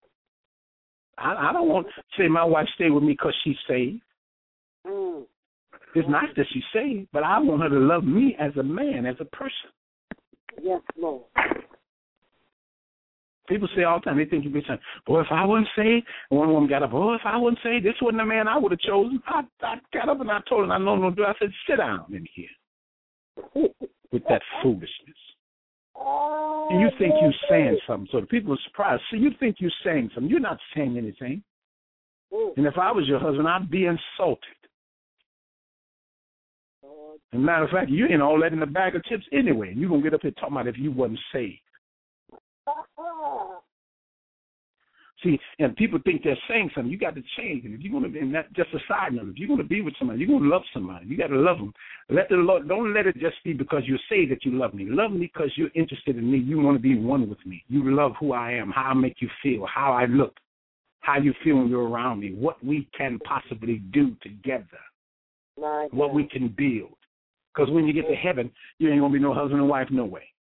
I don't want to say my wife stay with me because she's saved. It's nice that she's saved, but I want her to love me as a man, as a person. Yes, Lord. People say all the time, they think you've been saying, boy, if I wasn't saved, one woman got up, if I wasn't saved, this wasn't the man I would have chosen. I got up and I told her, I know no do. I said, sit down in here with that foolishness. And you think you're saying something, so the people are surprised. See, you think you're saying something. You're not saying anything. And if I was your husband, I'd be insulted. As a matter of fact, you ain't all that in the bag of chips anyway. You're going to get up here talking about if you wasn't saved. See, and people think they're saying something. You got to change it. If you're going to, and that's just a side note, if you're going to be with somebody, you're going to love somebody. You got to love them. Let the Lord, don't let it just be because you say that you love me. Love me because you're interested in me. You want to be one with me. You love who I am, how I make you feel, how I look, how you feel when you're around me, what we can possibly do together, what we can build. Because when you get to heaven, you ain't going to be no husband and wife no way.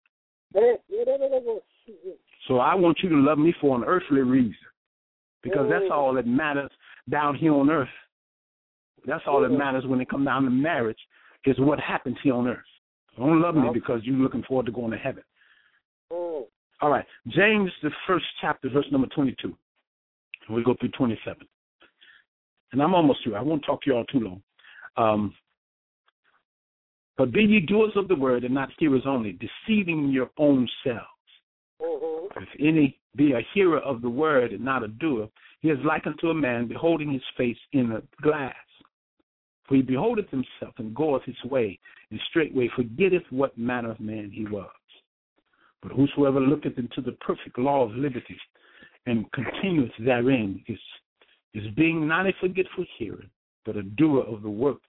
So I want you to love me for an earthly reason, because that's all that matters down here on earth. That's all that matters when it comes down to marriage, is what happens here on earth. Don't love me because you're looking forward to going to heaven. All right, James, the first chapter, verse number 22. And we'll go through 27. And I'm almost through. I won't talk to you all too long. But be ye doers of the word and not hearers only, deceiving your own selves. If any be a hearer of the word and not a doer, he is like unto a man beholding his face in a glass. For he beholdeth himself and goeth his way, and straightway forgetteth what manner of man he was. But whosoever looketh into the perfect law of liberty and continueth therein is being not a forgetful hearer, but a doer of the work.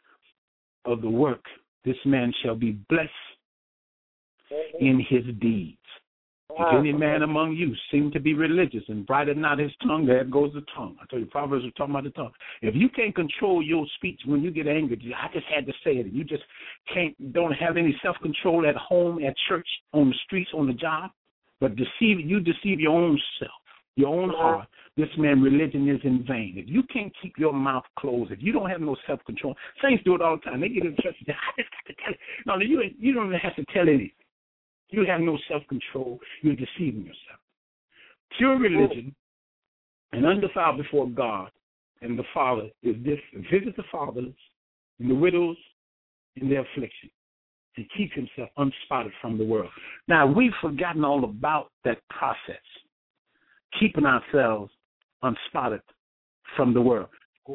This man shall be blessed in his deeds. If any man among you seem to be religious and brighten not his tongue, there goes the tongue. I tell you, Proverbs are talking about the tongue. If you can't control your speech when you get angry, I just had to say it. You just don't have any self-control at home, at church, on the streets, on the job, but you deceive your own self, your own heart. This man, religion is in vain. If you can't keep your mouth closed, if you don't have no self-control, saints do it all the time. They get in church and say, I just got to tell it. No, you don't even have to tell anything. You have no self-control. You're deceiving yourself. Pure religion and undefiled before God and the Father is this: visit the fatherless and the widows in their affliction, and keep himself unspotted from the world. Now, we've forgotten all about that process, keeping ourselves unspotted from the world.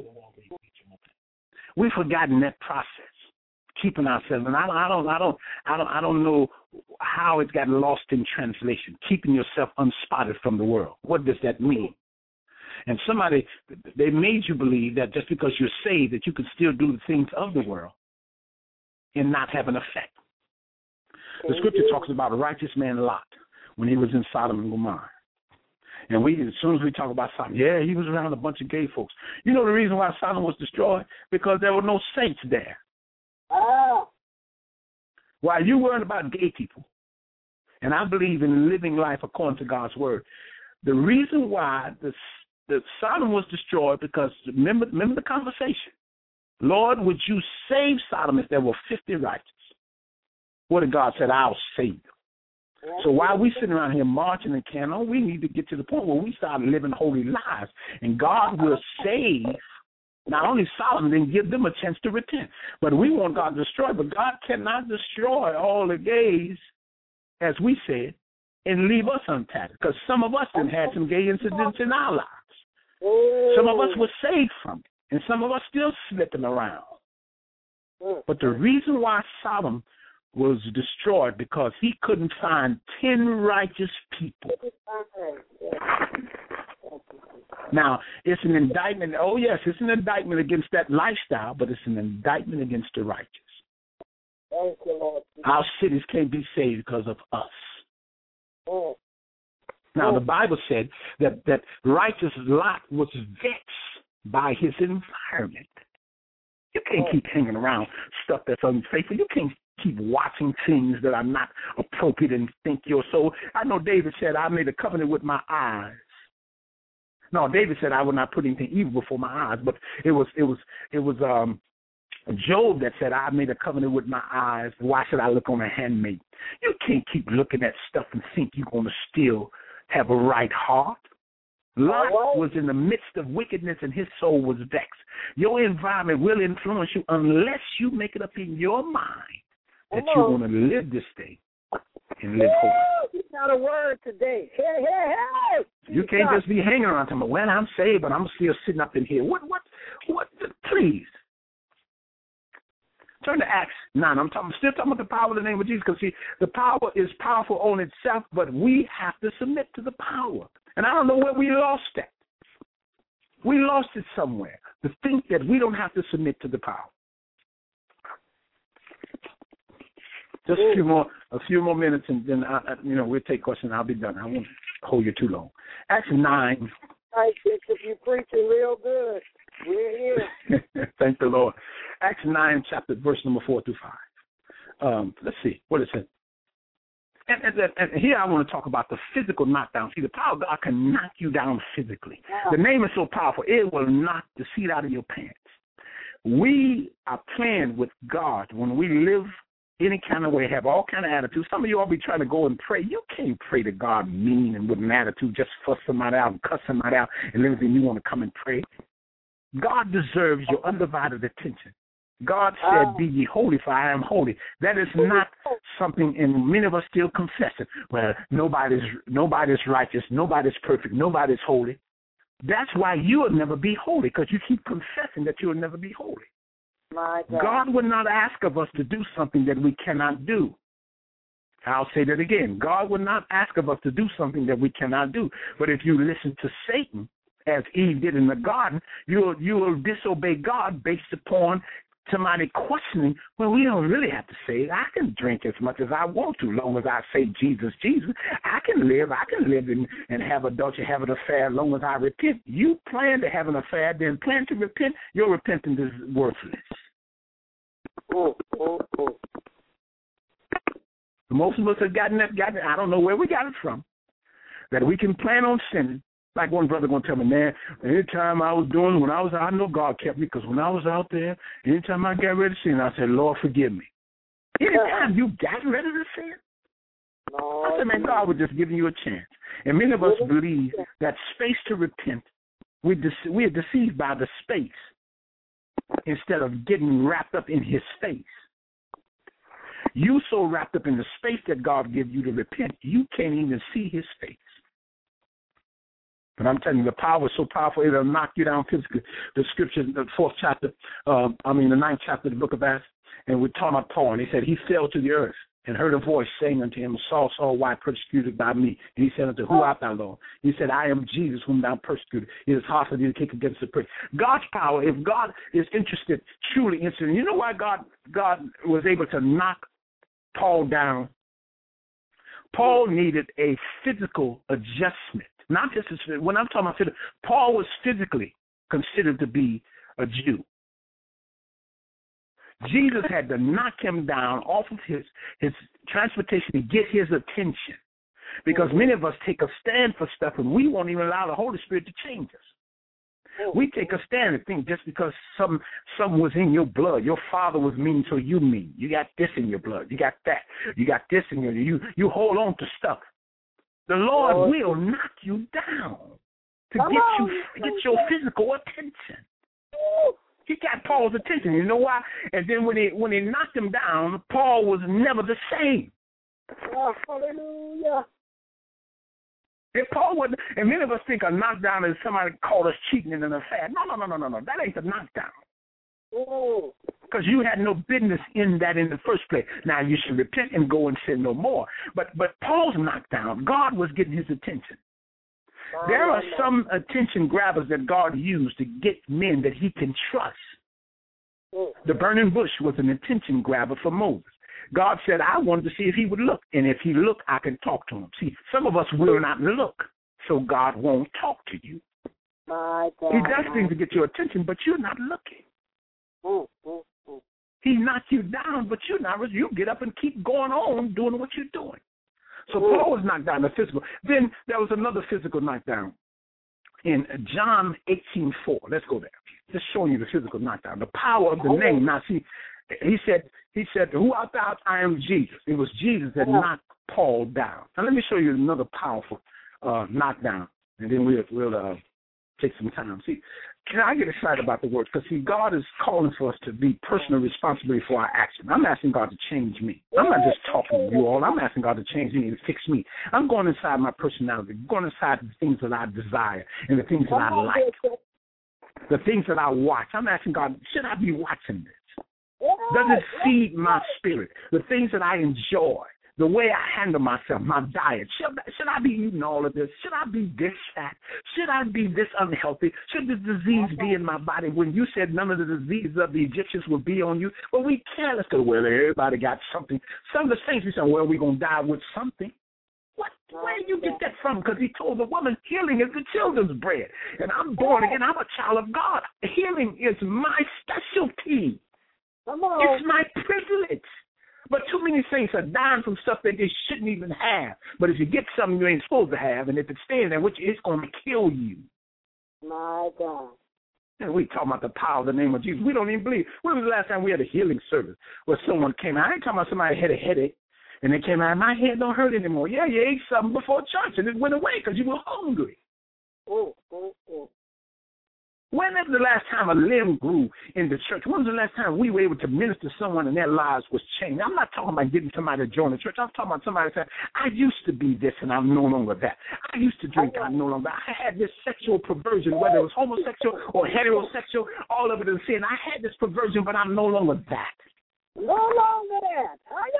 We've forgotten that process, keeping ourselves, and I don't know how it's gotten lost in translation. Keeping yourself unspotted from the world. What does that mean? And they made you believe that just because you're saved, that you can still do the things of the world and not have an effect. The scripture talks about a righteous man, Lot, when he was in Sodom and Gomorrah. And as soon as we talk about Sodom, he was around a bunch of gay folks. You know the reason why Sodom was destroyed? Because there were no saints there. While you worried about gay people, and I believe in living life according to God's word, the reason why the Sodom was destroyed, because remember the conversation. Lord, would you save Sodom if there were 50 righteous? What did God say? I'll save them. So while we sitting around here marching and carrying on, we need to get to the point where we start living holy lives, and God will save not only Sodom, then give them a chance to repent. But we want God to destroy, but God cannot destroy all the gays, as we said, and leave us untatted, because some of us done had some gay incidents in our lives. Some of us were saved from it, and some of us still slipping around. But the reason why Sodom was destroyed because he couldn't find 10 righteous people. Now, it's an indictment. Oh, yes, it's an indictment against that lifestyle, but it's an indictment against the righteous. Thank you, Lord. Our cities can't be saved because of us. Now, the Bible said that righteous Lot was vexed by his environment. You can't keep hanging around stuff that's unfaithful. You can't keep watching things that are not appropriate and think your soul. I know David said, I made a covenant with my eyes. No, David said, I would not put anything evil before my eyes. But it was Job that said, I made a covenant with my eyes. Why should I look on a handmaid? You can't keep looking at stuff and think you're going to still have a right heart. Lot was in the midst of wickedness and his soul was vexed. Your environment will influence you unless you make it up in your mind that you're going to live this day and live holy. You got a word today. Hey. You can't just be hanging around talking about, well, I'm saved, but I'm still sitting up in here. What, please. Turn to Acts 9. I'm still talking about the power of the name of Jesus, because, see, the power is powerful on itself, but we have to submit to the power. And I don't know where we lost that. We lost it somewhere, to think that we don't have to submit to the power. Just a few more minutes, and then we'll take questions. I'll be done. I won't hold you too long. Acts 9. Hi, Bishop, you're preaching real good. We're here. Thank the Lord. Acts 9, verse number 4 through 5. Let's see what it says. And here I want to talk about the physical knockdown. See, the power of God can knock you down physically. The name is so powerful, it will knock the seat out of your pants. We are playing with God when we live any kind of way, have all kind of attitudes. Some of you all be trying to go and pray. You can't pray to God mean and with an attitude, just fuss somebody out and cuss somebody out, and then you want to come and pray. God deserves your undivided attention. God said, be ye holy, for I am holy. That is not something, and many of us still confess it. Well, nobody's righteous, nobody's perfect, nobody's holy. That's why you will never be holy, because you keep confessing that you will never be holy. My God. God would not ask of us to do something that we cannot do. I'll say that again. God would not ask of us to do something that we cannot do. But if you listen to Satan, as Eve did in the garden, you will disobey God based upon somebody questioning, well, we don't really have to say it. I can drink as much as I want to, long as I say Jesus, Jesus. I can live and have adultery, have an affair, as long as I repent. You plan to have an affair, then plan to repent. Your repentance is worthless. Most of us have gotten it. I don't know where we got it from, that we can plan on sinning. Like one brother going to tell me, man, anytime I know God kept me, because when I was out there, anytime I got ready to sin, I said, Lord, forgive me. Anytime you got ready to sin, I said, man, God was just giving you a chance. And many of us believe that space to repent, we are deceived by the space instead of getting wrapped up in his face. You so wrapped up in the space that God gave you to repent, you can't even see his face. But I'm telling you, the power is so powerful, it'll knock you down physically. The scripture, the ninth chapter of the book of Acts, and we're talking about Paul, and he said, he fell to the earth and heard a voice saying unto him, Saul, Saul, why persecuted by me? And he said unto, who art thou, Lord? He said, I am Jesus, whom thou persecuted. It is hard for thee to kick against the prick. God's power, if God is interested, truly interested, you know why God was able to knock Paul down? Paul needed a physical adjustment. Not just when I'm talking about physical, Paul was physically considered to be a Jew. Jesus had to knock him down off of his transportation to get his attention, because many of us take a stand for stuff and we won't even allow the Holy Spirit to change us. We take a stand and think just because some was in your blood, your father was mean, so you mean. You got this in your blood. You got that. You got this in your. You hold on to stuff. The Lord will knock you down to get your physical attention. He got Paul's attention. You know why? And then when he knocked him down, Paul was never the same. Oh, hallelujah. If Paul wasn't, and many of us think a knockdown is somebody called us cheating in an affair. No. That ain't the knockdown. because you had no business in that in the first place. Now you should repent and go and sin no more. But Paul's knocked down. God was getting his attention. There are some attention grabbers that God used to get men that he can trust. The burning bush was an attention grabber for Moses. God said, I wanted to see if he would look. And if he looked, I can talk to him. See, some of us will not look, so God won't talk to you. He does things to get your attention, but you're not looking. He knocks you down, but you're not. You get up and keep going on doing what you're doing. So Paul was knocked down, the physical. Then there was another physical knockdown in John 18:4. Let's go there. Just showing you the physical knockdown, the power of the name. Now, see, he said, who art thou? I am Jesus. It was Jesus that knocked Paul down. Now, let me show you another powerful knockdown, and then we'll take some time. See, can I get excited about the word? Because, see, God is calling for us to be personal responsibility for our action. I'm asking God to change me. I'm not just talking to you all. I'm asking God to change me and fix me. I'm going inside my personality, going inside the things that I desire and the things that I like, the things that I watch. I'm asking God, should I be watching this? Does it feed my spirit? The things that I enjoy, the way I handle myself, my diet. Should I be eating all of this? Should I be this fat? Should I be this unhealthy? Should the disease be in my body? When you said none of the diseases of the Egyptians would be on you, well, we careless because, well, everybody got something. Some of the saints we say, well, we're going to die with something. What? Where do you get that from? Because he told the woman, healing is the children's bread. And I'm born again. I'm a child of God. Healing is my specialty. It's my privilege. But too many saints are dying from stuff that they shouldn't even have. But if you get something you ain't supposed to have, and if it stays there, it's going to kill you. My God. And we talking about the power of the name of Jesus. We don't even believe. When was the last time we had a healing service where someone came out? I ain't talking about somebody had a headache, and they came out, my head don't hurt anymore. Yeah, you ate something before church, and it went away because you were hungry. When was the last time a limb grew in the church? When was the last time we were able to minister to someone and their lives was changed? I'm not talking about getting somebody to join the church. I'm talking about somebody saying, I used to be this and I'm no longer that. I used to drink, I'm no longer. I had this sexual perversion, whether it was homosexual or heterosexual, all of it is sin. I had this perversion, but I'm no longer that. No longer that.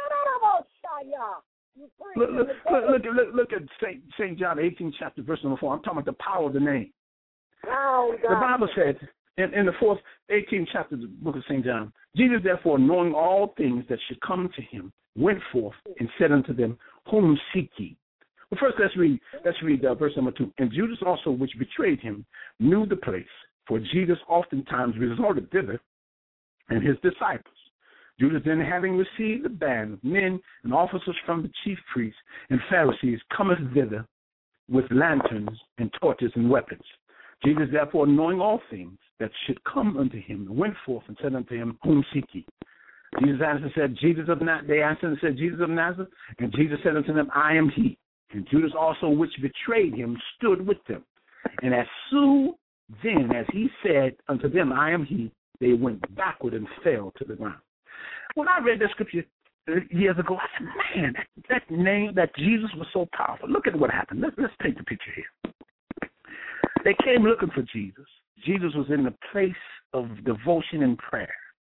Look at St. John, 18th chapter, verse number 4. I'm talking about the power of the name. The Bible said in the 18th chapter of the book of St. John, Jesus, therefore, knowing all things that should come to him, went forth and said unto them, whom seek ye? Well, first, let's read verse number 2. And Judas also, which betrayed him, knew the place, for Jesus oftentimes resorted thither, and his disciples. Judas then, having received the band of men and officers from the chief priests and Pharisees, cometh thither with lanterns and torches and weapons. Jesus, therefore, knowing all things that should come unto him, went forth and said unto him, whom seek ye? Jesus answered and said, they answered and said, Jesus of Nazareth. And Jesus said unto them, I am he. And Judas also, which betrayed him, stood with them. And as soon then as he said unto them, I am he, they went backward and fell to the ground. When I read that scripture years ago, I said, man, that name, that Jesus was so powerful. Look at what happened. Let's paint the picture here. They came looking for Jesus. Jesus was in the place of devotion and prayer.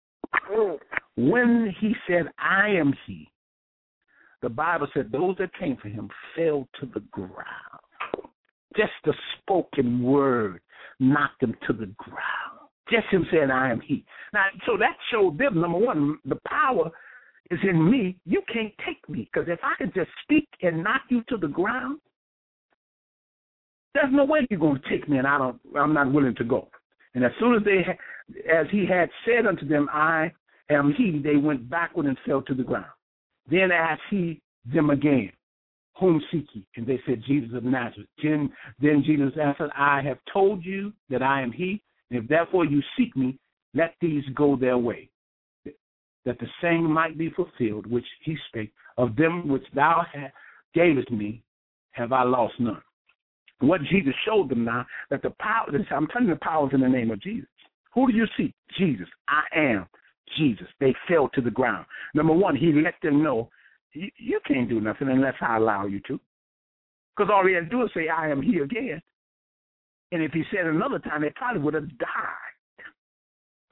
When he said, I am he, the Bible said those that came for him fell to the ground. Just the spoken word knocked them to the ground. Just him saying, I am he. Now, so that showed them, number one, the power is in me. You can't take me. Because if I can just speak and knock you to the ground, there's no way you're going to take me, and I'm not willing to go. And as soon as he had said unto them, I am he, they went backward and fell to the ground. Then asked he them again, whom seek ye? And they said, Jesus of Nazareth. Then Jesus answered, I have told you that I am he, and if therefore you seek me, let these go their way, that the saying might be fulfilled, which he spake, of them which thou gavest me, have I lost none. What Jesus showed them now, that the power, I'm telling you, the power is in the name of Jesus. Who do you seek? Jesus. I am Jesus. They fell to the ground. Number one, he let them know, you can't do nothing unless I allow you to. Because all he had to do is say, I am he again. And if he said another time, they probably would have died.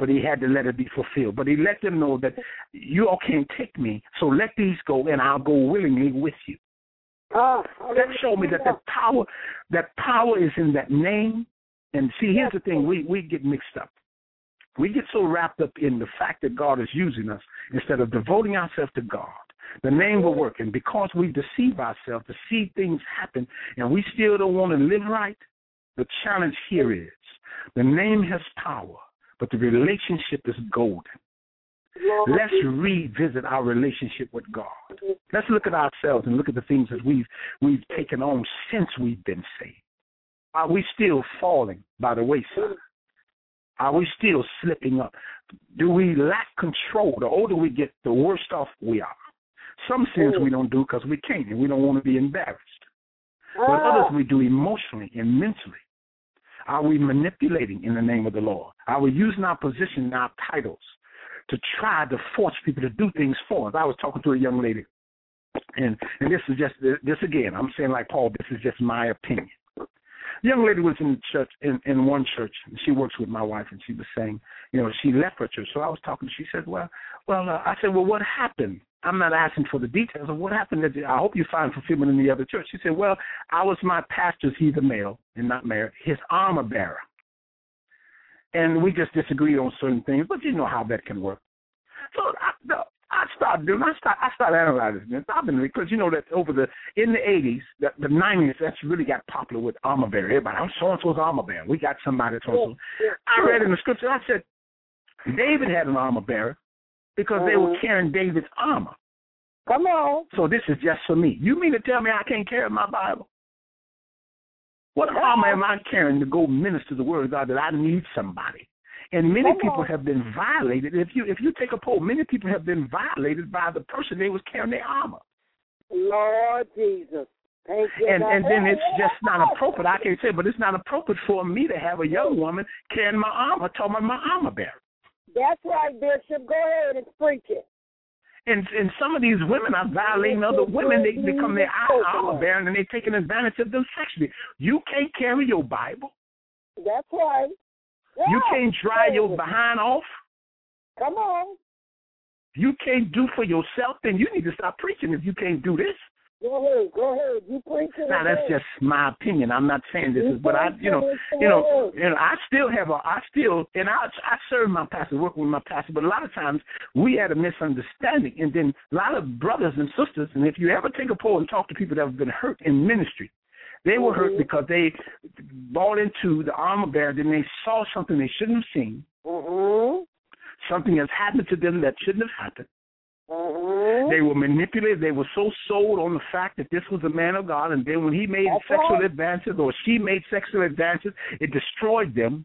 but he had to let it be fulfilled. But he let them know that you all can't take me, so let these go, and I'll go willingly with you. That showed me that power is in that name. And see, here's the thing, we get mixed up. We get so wrapped up in the fact that God is using us instead of devoting ourselves to God. The name will work, and because we deceive ourselves to see things happen and we still don't want to live right, the challenge here is the name has power, but the relationship is golden. Let's revisit our relationship with God. Let's look at ourselves and look at the things that we've taken on since we've been saved. Are we still falling by the wayside? Are we still slipping up? Do we lack control? The older we get, the worse off we are. Some sins we don't do because we can't and we don't want to be embarrassed. But others we do emotionally and mentally. Are we manipulating in the name of the Lord? Are we using our position and our titles to try to force people to do things for us? I was talking to a young lady, and this is just, this again, I'm saying like Paul, this is just my opinion. The young lady was in church, in one church, and she works with my wife, and she was saying, she left her church. So I was talking, she said, I said, what happened? I'm not asking for the details of what happened. I hope you find fulfillment in the other church. She said, I was my pastor's, he's a male and not married, his armor bearer. And we just disagreed on certain things, but you know how that can work. So I started analyzing this. Because you know that in the 80s, the 90s, that's really got popular with armor bearer. Everybody, I'm so-and-so's armor bearer. We got somebody so-and-so. I read in the scripture, I said, David had an armor bearer because they were carrying David's armor. Come on. So this is just for me. You mean to tell me I can't carry my Bible? What armor am I carrying to go minister the word of God that I need somebody? And many people have been violated. If you take a poll, many people have been violated by the person they was carrying their armor. Lord Jesus. Thank you. And then it's just not appropriate. I can't say, but it's not appropriate for me to have a young woman carrying my armor, talking about my armor bearer. That's right, Bishop. Go ahead and preach it. And some of these women are violating other women. They become their armor bearer, and they're taking advantage of them sexually. You can't carry your Bible. That's right. Yeah. You can't dry your behind off. Come on. You can't do for yourself, then you need to stop preaching if you can't do this. Go ahead. You preach it. Now that's just my opinion. I'm not saying this is, but I serve my pastor, work with my pastor, but a lot of times we had a misunderstanding, and then a lot of brothers and sisters, and if you ever take a poll and talk to people that have been hurt in ministry, they were hurt because they bought into the armor bearer, then they saw something they shouldn't have seen. Something has happened to them that shouldn't have happened. They were manipulated. They were so sold on the fact that this was a man of God, and then when he made sexual advances or she made sexual advances, it destroyed them.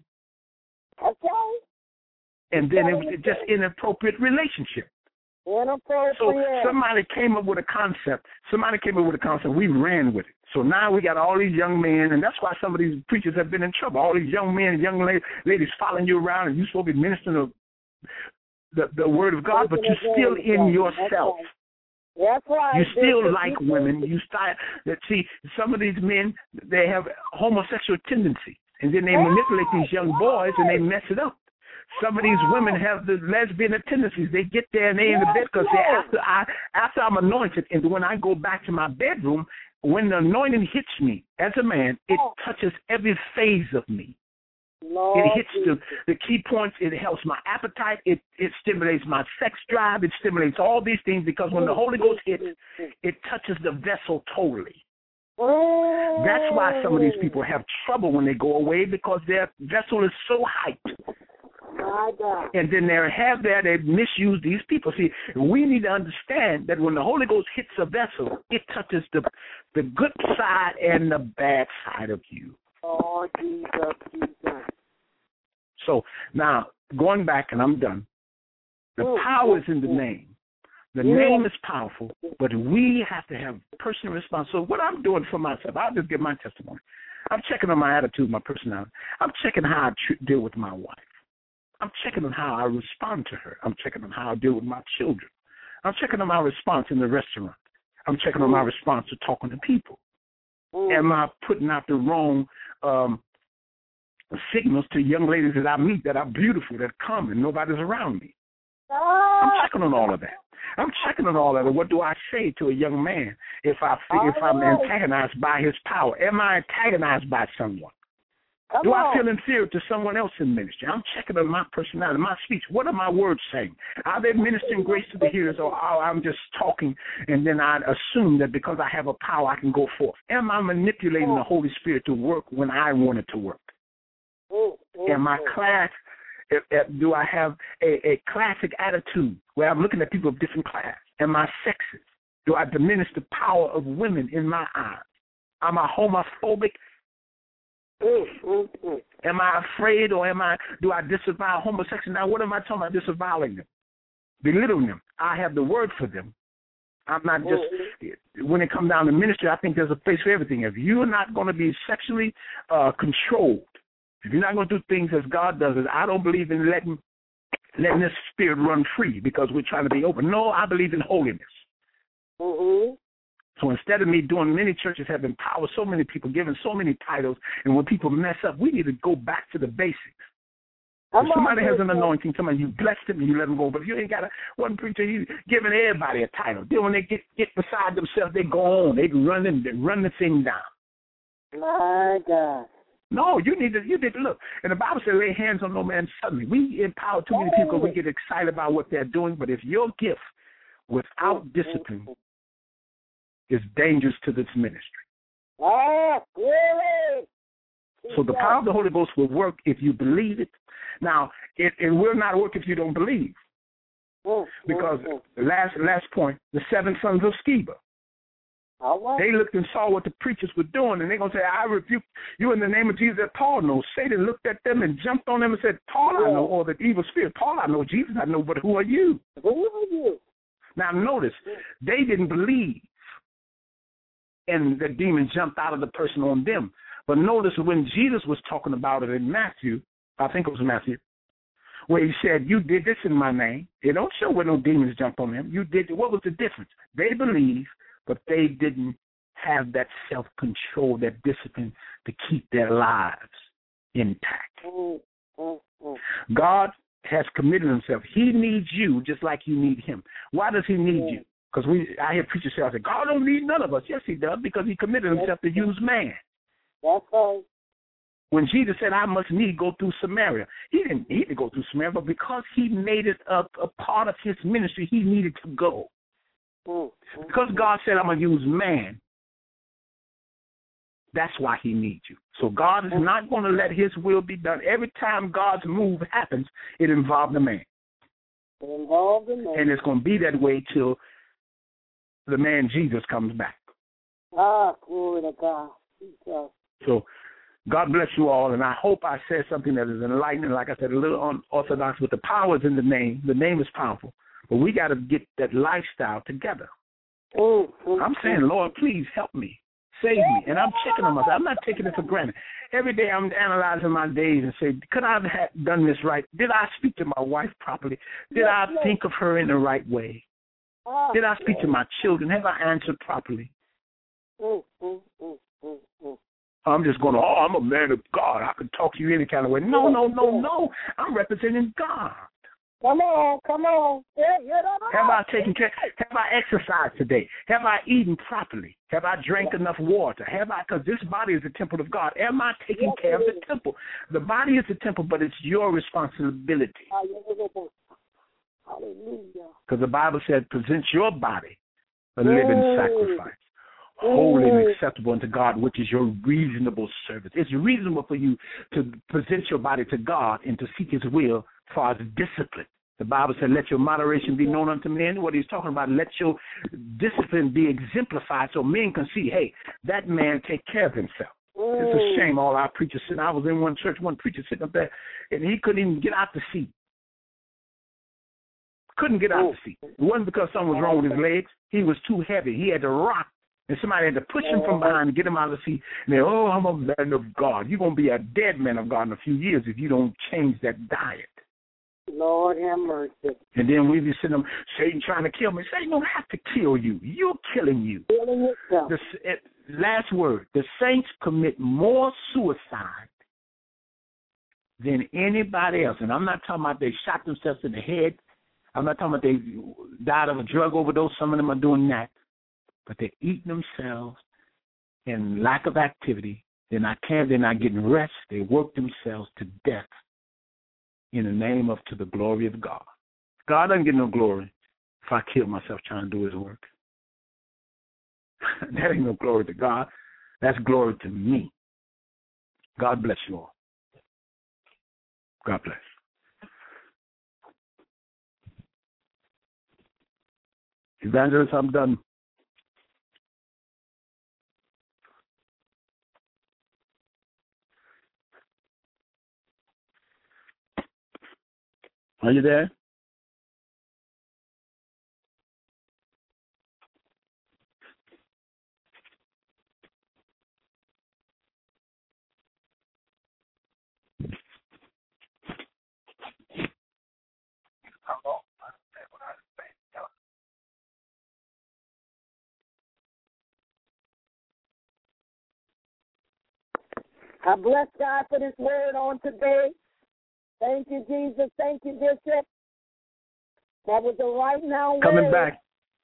And then it was just inappropriate relationship. So somebody came up with a concept. We ran with it. So now we got all these young men, and that's why some of these preachers have been in trouble. All these young men and young ladies following you around, and you're supposed to be ministering the word of God, but you're still in yourself. That's right. You still like women. See, some of these men, they have homosexual tendencies, and then they manipulate these young boys, and they mess it up. Some of these women have the lesbian tendencies. They get there and they in the bed because after I'm anointed, and when I go back to my bedroom, when the anointing hits me as a man, it touches every phase of me. It hits the key points. It helps my appetite. It stimulates my sex drive. It stimulates all these things because when the Holy Ghost hits, it touches the vessel totally. That's why some of these people have trouble when they go away because their vessel is so hyped. And then they misuse these people. See, we need to understand that when the Holy Ghost hits a vessel, it touches the good side and the bad side of you. Oh, Jesus. So now, going back, and I'm done, the power is in the name. The name is powerful, but we have to have personal response. So what I'm doing for myself, I'll just give my testimony. I'm checking on my attitude, my personality. I'm checking how I deal with my wife. I'm checking on how I respond to her. I'm checking on how I deal with my children. I'm checking on my response in the restaurant. I'm checking on my response to talking to people. Am I putting out the wrong signals to young ladies that I meet that are beautiful, that come, and nobody's around me. I'm checking on all of that. I'm checking on all of it. What do I say to a young man if I'm antagonized by his power? Am I antagonized by someone? Do I feel inferior to someone else in ministry? I'm checking on my personality, my speech. What are my words saying? Are they ministering grace to the hearers, or I'm just talking and then I assume that because I have a power I can go forth? Am I manipulating the Holy Spirit to work when I want it to work? Am I class? Do I have a classic attitude where I'm looking at people of different class? Am I sexist? Do I diminish the power of women in my eyes? Am I homophobic? Am I afraid, or do I disavow homosexuality? Now, what am I talking about disavowing them? Belittling them. I have the word for them. I'm not just, when it comes down to ministry, I think there's a place for everything. If you're not going to be sexually controlled, if you're not going to do things as God does it, I don't believe in letting this spirit run free because we're trying to be open. No, I believe in holiness. So instead of me doing, many churches have empowered so many people, given so many titles, and when people mess up, we need to go back to the basics. If somebody has an anointing, somebody, you bless them and you let them go. But if you ain't got one preacher, you giving everybody a title. Then when they get beside themselves, they go on. They run the thing down. My God. No, you need to look. And the Bible says, lay hands on no man suddenly. We empower too many people. We get excited about what they're doing. But if your gift without discipline is dangerous to this ministry. So the power of the Holy Ghost will work if you believe it. Now, it will not work if you don't believe. Because the last point, the 7 sons of Sceva. They looked and saw what the preachers were doing, and they're going to say, I rebuke you in the name of Jesus that Paul knows. Satan looked at them and jumped on them and said, Paul I know, or the evil spirit. Paul I know, Jesus I know, but who are you? Who are you? Now notice, they didn't believe. And the demon jumped out of the person on them. But notice when Jesus was talking about it in Matthew, I think it was Matthew, where he said, you did this in my name. It don't show where no demons jumped on them. You did. What was the difference? They believed, but they didn't have that self-control, that discipline to keep their lives intact. God has committed himself. He needs you just like you need him. Why does he need you? Because I hear preachers say, God don't need none of us. Yes, he does, because he committed himself to use man. That's right. When Jesus said, I must need go through Samaria, he didn't need to go through Samaria, but because he made it a part of his ministry, he needed to go. Because God said, I'm going to use man, that's why he needs you. So God is not going to let his will be done. Every time God's move happens, it involves the man. And it's going to be that way till the man Jesus comes back. Glory to God. So God bless you all, and I hope I said something that is enlightening. Like I said, a little unorthodox, but the power is in the name. The name is powerful. But we got to get that lifestyle together. I'm saying, Lord, please help me. Save me. And I'm checking on myself. I'm not taking it for granted. Every day I'm analyzing my days and say, could I have done this right? Did I speak to my wife properly? Did I think of her in the right way? Did I speak to my children? Have I answered properly? I'm just going, I'm a man of God. I can talk to you any kind of way. No. I'm representing God. Come on. Have I taken care? Have I exercised today? Have I eaten properly? Have I drank enough water? Because this body is the temple of God. Am I taking care of the temple? The body is the temple, but it's your responsibility. Hallelujah. Because the Bible said, present your body a living sacrifice, holy and acceptable unto God, which is your reasonable service. It's reasonable for you to present your body to God and to seek his will as far as discipline. The Bible said, let your moderation be known unto men. What he's talking about, let your discipline be exemplified so men can see, hey, that man take care of himself. It's a shame all our preachers sitting. I was in one church, one preacher sitting up there, and he couldn't even get out the seat. Couldn't get out the seat. It wasn't because something was wrong with his legs. He was too heavy. He had to rock, and somebody had to push him from behind and get him out of the seat. And they, I'm a man of God. You're going to be a dead man of God in a few years if you don't change that diet. Lord have mercy. And then we be sitting there, Satan trying to kill me. Satan don't have to kill you. You're killing you. Killing yourself. Last word, the saints commit more suicide than anybody else. And I'm not talking about they shot themselves in the head. I'm not talking about they died of a drug overdose. Some of them are doing that. But they're eating themselves in lack of activity. They're not caring. They're not getting rest. They work themselves to death in the name of to the glory of God. God doesn't get no glory if I kill myself trying to do his work. That ain't no glory to God. That's glory to me. God bless you all. God bless. Evangelist, I'm done. Are you there? I bless God for this word on today. Thank you, Jesus. Thank you, Bishop. That was a right now word. Coming back.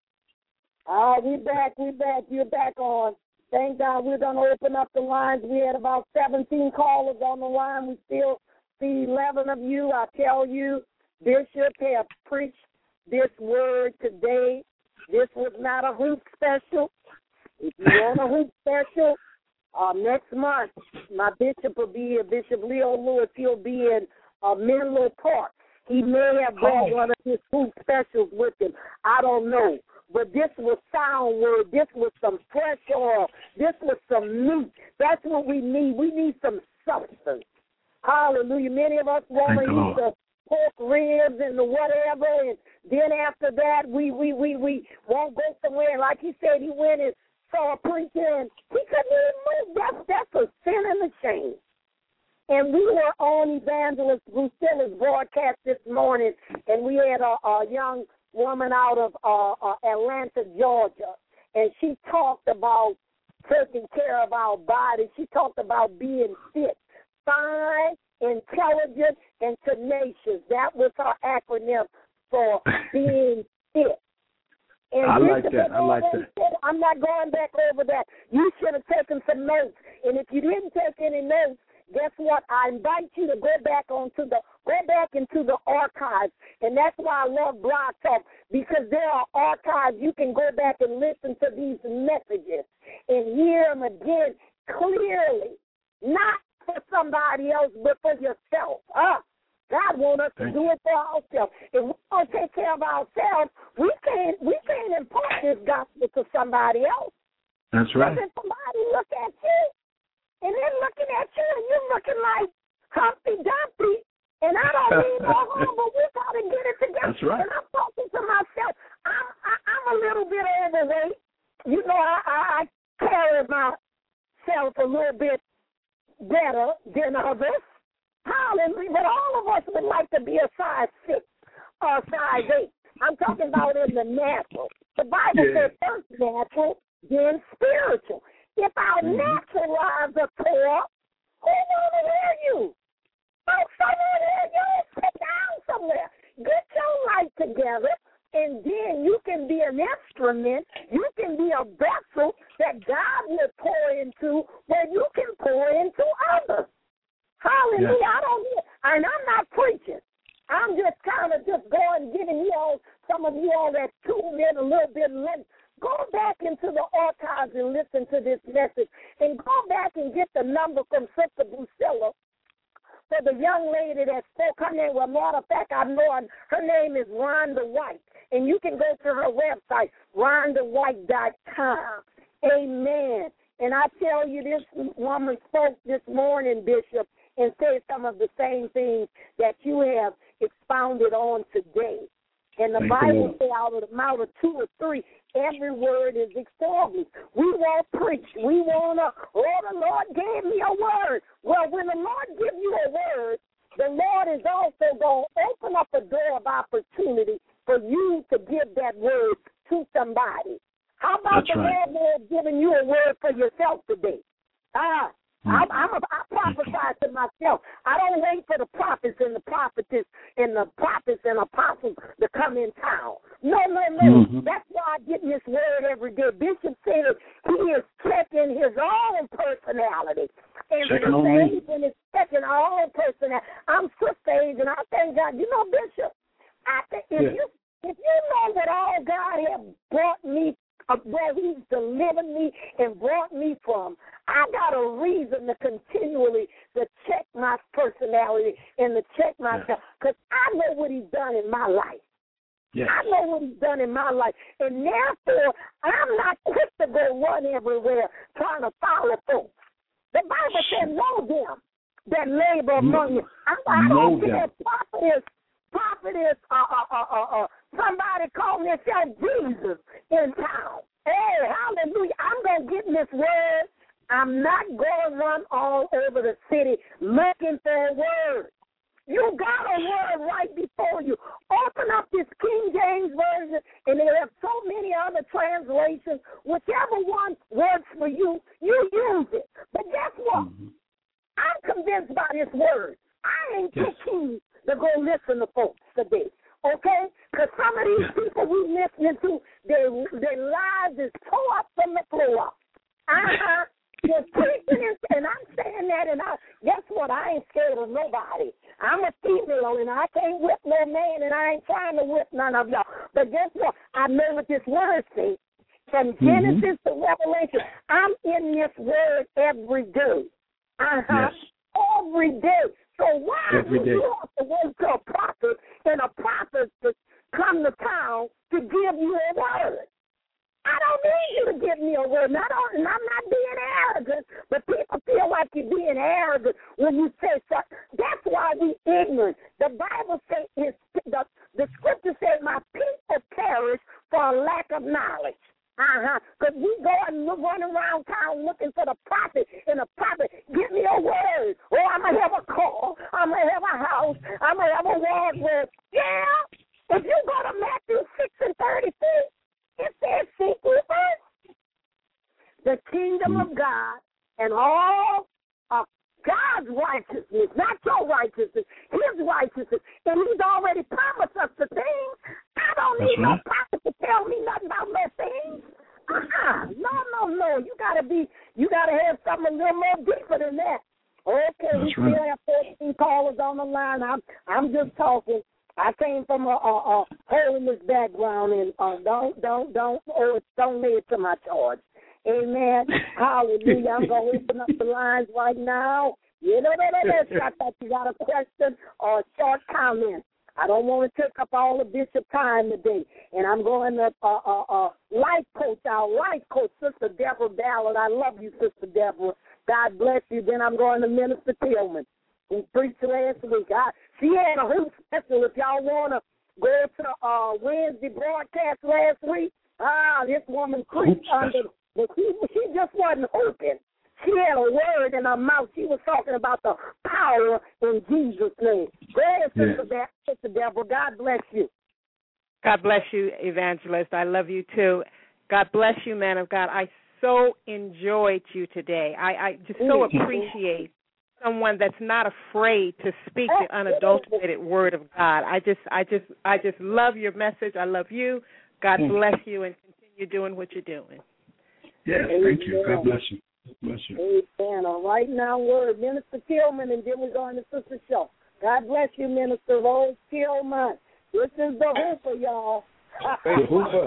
We back. You're back on. Thank God we're going to open up the lines. We had about 17 callers on the line. We still see 11 of you. I tell you, Bishop have preached this word today. This was not a hoop special. If you want a hoop special, next month, my bishop will be Bishop Leo Lewis. He'll be in Menlo Park. He may have brought one of his hoop specials with him. I don't know. But this was sound word. This was some fresh oil. This was some meat. That's what we need. We need some substance. Hallelujah. Many of us want to eat the pork ribs and the whatever, and then after that we won't go somewhere. Like he said, he went and saw a preacher, and he couldn't even move. That's a sin and a shame. And we were on Evangelist Drusilla's broadcast this morning, and we had a young woman out of Atlanta, Georgia, and she talked about taking care of our bodies. She talked about being fit, fine, intelligent, and tenacious. That was her acronym for being fit. And I like that. I'm not going back over that. You should have taken some notes. And if you didn't take any notes, guess what? I invite you to go back into the archives. And that's why I love Blog Talk, because there are archives. You can go back and listen to these messages and hear them again clearly, not for somebody else, but for yourself. God wants us to do it for ourselves. If we don't take care of ourselves, we can't impart this gospel to somebody else. That's right. If somebody look at you, and they're looking at you, and you're looking like Humpty Dumpty, and I don't mean no harm, but we got to get it together. That's right. And I'm talking to myself. I'm a little bit overweight. You know, I carry myself a little bit better than others. Hallelujah. But all of us would like to be a size 6 or a size 8. I'm talking about in the natural. The Bible says first natural, then spiritual. If our natural lives are poor, who want to hear you? Don't someone hear you. Sit down somewhere. Get your life together, and then you can be an instrument. You can be a vessel that God will pour into, where you can pour into others. Hallelujah. Yeah. And I'm not preaching. I'm just kind of just going, giving you all, some of you all that tuned in a little bit late. Go back into the archives and listen to this message. And go back and get the number from Sister Drusilla for the young lady that spoke. Her name, well, matter of fact, I know her name is Rhonda White. And you can go to her website, RhondaWhite.com. Amen. And I tell you, this woman spoke this morning, Bishop, and said some of the same things that you have expounded on today. And the Bible says out of the mouth of 2 or 3, every word is established. We won't preach. We won't, the Lord gave me a word. Well, when the Lord gives you a word, the Lord is also going to open up a door of opportunity for you to give that word to somebody. How about the Lord giving you a word for yourself today? I prophesy to myself. I don't wait for the prophets and the prophetess and the prophets and apostles to come in town. No. That's why I get this word every day. Bishop said he is checking his own personality. And checking on me. When it's checking our own personality. I'm Sister Age, and I thank God. You know, Bishop, I think if you know that all God has brought me, where He's delivered me and brought me from, I got a reason to continually to check my personality and to check myself, because I know what He's done in my life. Yes. I know what He's done in my life, and therefore I'm not quick to go run everywhere trying to follow folks. The Bible said, "Know them that labor among you." I don't care prophetess, somebody call themselves Jesus in town. Hey, hallelujah! I'm gonna get in this word. I'm not gonna run all over the city looking for a word. You got a word right before you. Open up this King James Version, and they have so many other translations. Whichever one works for you, you use it. But guess what? I'm convinced by this word. I ain't too keen to go listen to folks today, okay? Because some of these people we listening to, their lives is tore up from the floor up. You're preaching, and I'm saying that, and guess what? I ain't scared of nobody. I'm a female, and I can't whip no man, and I ain't trying to whip none of y'all. But guess what? I know what this word says. From Genesis to Revelation, I'm in this word every day. Every day. So why do you have to wait to a prophet and a prophet to come to town to give you a word? I don't need you to give me a word. And I'm not being arrogant, but people feel like you're being arrogant when you say something. That's why we ignorant. The Bible says, the scripture says, my people perish for a lack of knowledge. Because we go and run around town looking for the prophet, and the prophet, give me a word. Oh, I'm going to have a car. I'm going to have a house. I'm going to have a wardrobe. Yeah. If you go to Matthew 6:33, it says, seek ye first the kingdom of God and all of God's righteousness, not your righteousness, His righteousness. And He's already promised us the things. I don't need no prophet to tell me nothing about no things. No. You gotta have something a little more deeper than that. Okay, we still have 14 callers on the line. I'm just talking. I came from a holiness background, and don't lay it to my charge. Amen. Hallelujah. I'm going to open up the lines right now. I thought you got a question or a short comment. I don't want to take up all the bishop time today. And I'm going to life coach, our life coach, Sister Deborah Ballard. I love you, Sister Deborah. God bless you. Then I'm going to Minister Tillman, who preached last week. She had a hoop special. If y'all want to go to Wednesday broadcast last week, this woman preached under, but she just wasn't hooping. She had a word in her mouth. She was talking about the power in Jesus' name. Go ahead, Sister Deborah. God bless you. God bless you, Evangelist. I love you, too. God bless you, man of God. I so enjoyed you today. I just so appreciate someone that's not afraid to speak the unadulterated word of God. I just love your message. I love you. God bless you, and continue doing what you're doing. Yes, thank you. God bless you. Bless you. Amen. All right, now word, Minister Tillman, and then we're going to Sister Shaw. God bless you, Minister Rose Tillman. This is the Hooper, y'all. The Hooper.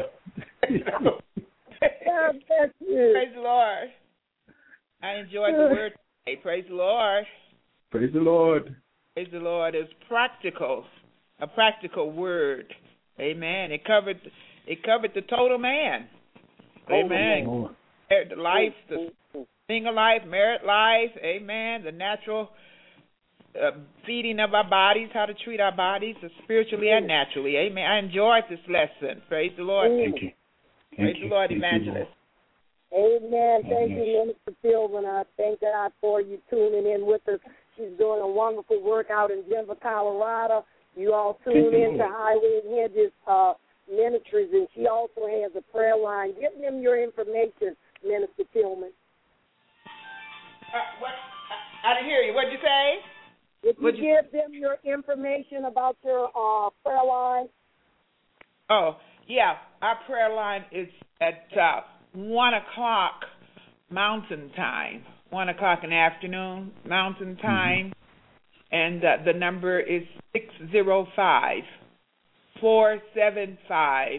God bless you. Praise the Lord. I enjoyed the word today. Praise the Lord. Praise the Lord. Praise the Lord. It's practical, a practical word. Amen. It covered the total man. Amen. The life, the single life, married life, amen, the natural feeding of our bodies, how to treat our bodies spiritually and naturally, amen. I enjoyed this lesson. Praise the Lord. Thank you. Praise the Lord, Evangelist. Amen. Thank you, Minister Tillman. I thank God for you tuning in with us. She's doing a wonderful work out in Denver, Colorado. You all tune in to Highway and Hedges Ministries, and she also has a prayer line. Give them your information, Minister Tillman. What? I didn't hear you. What'd you say? Did you give them your information about your prayer line? Oh, yeah. Our prayer line is at 1 o'clock Mountain Time. 1 o'clock in the afternoon Mountain Time. And the number is 605-475-4700.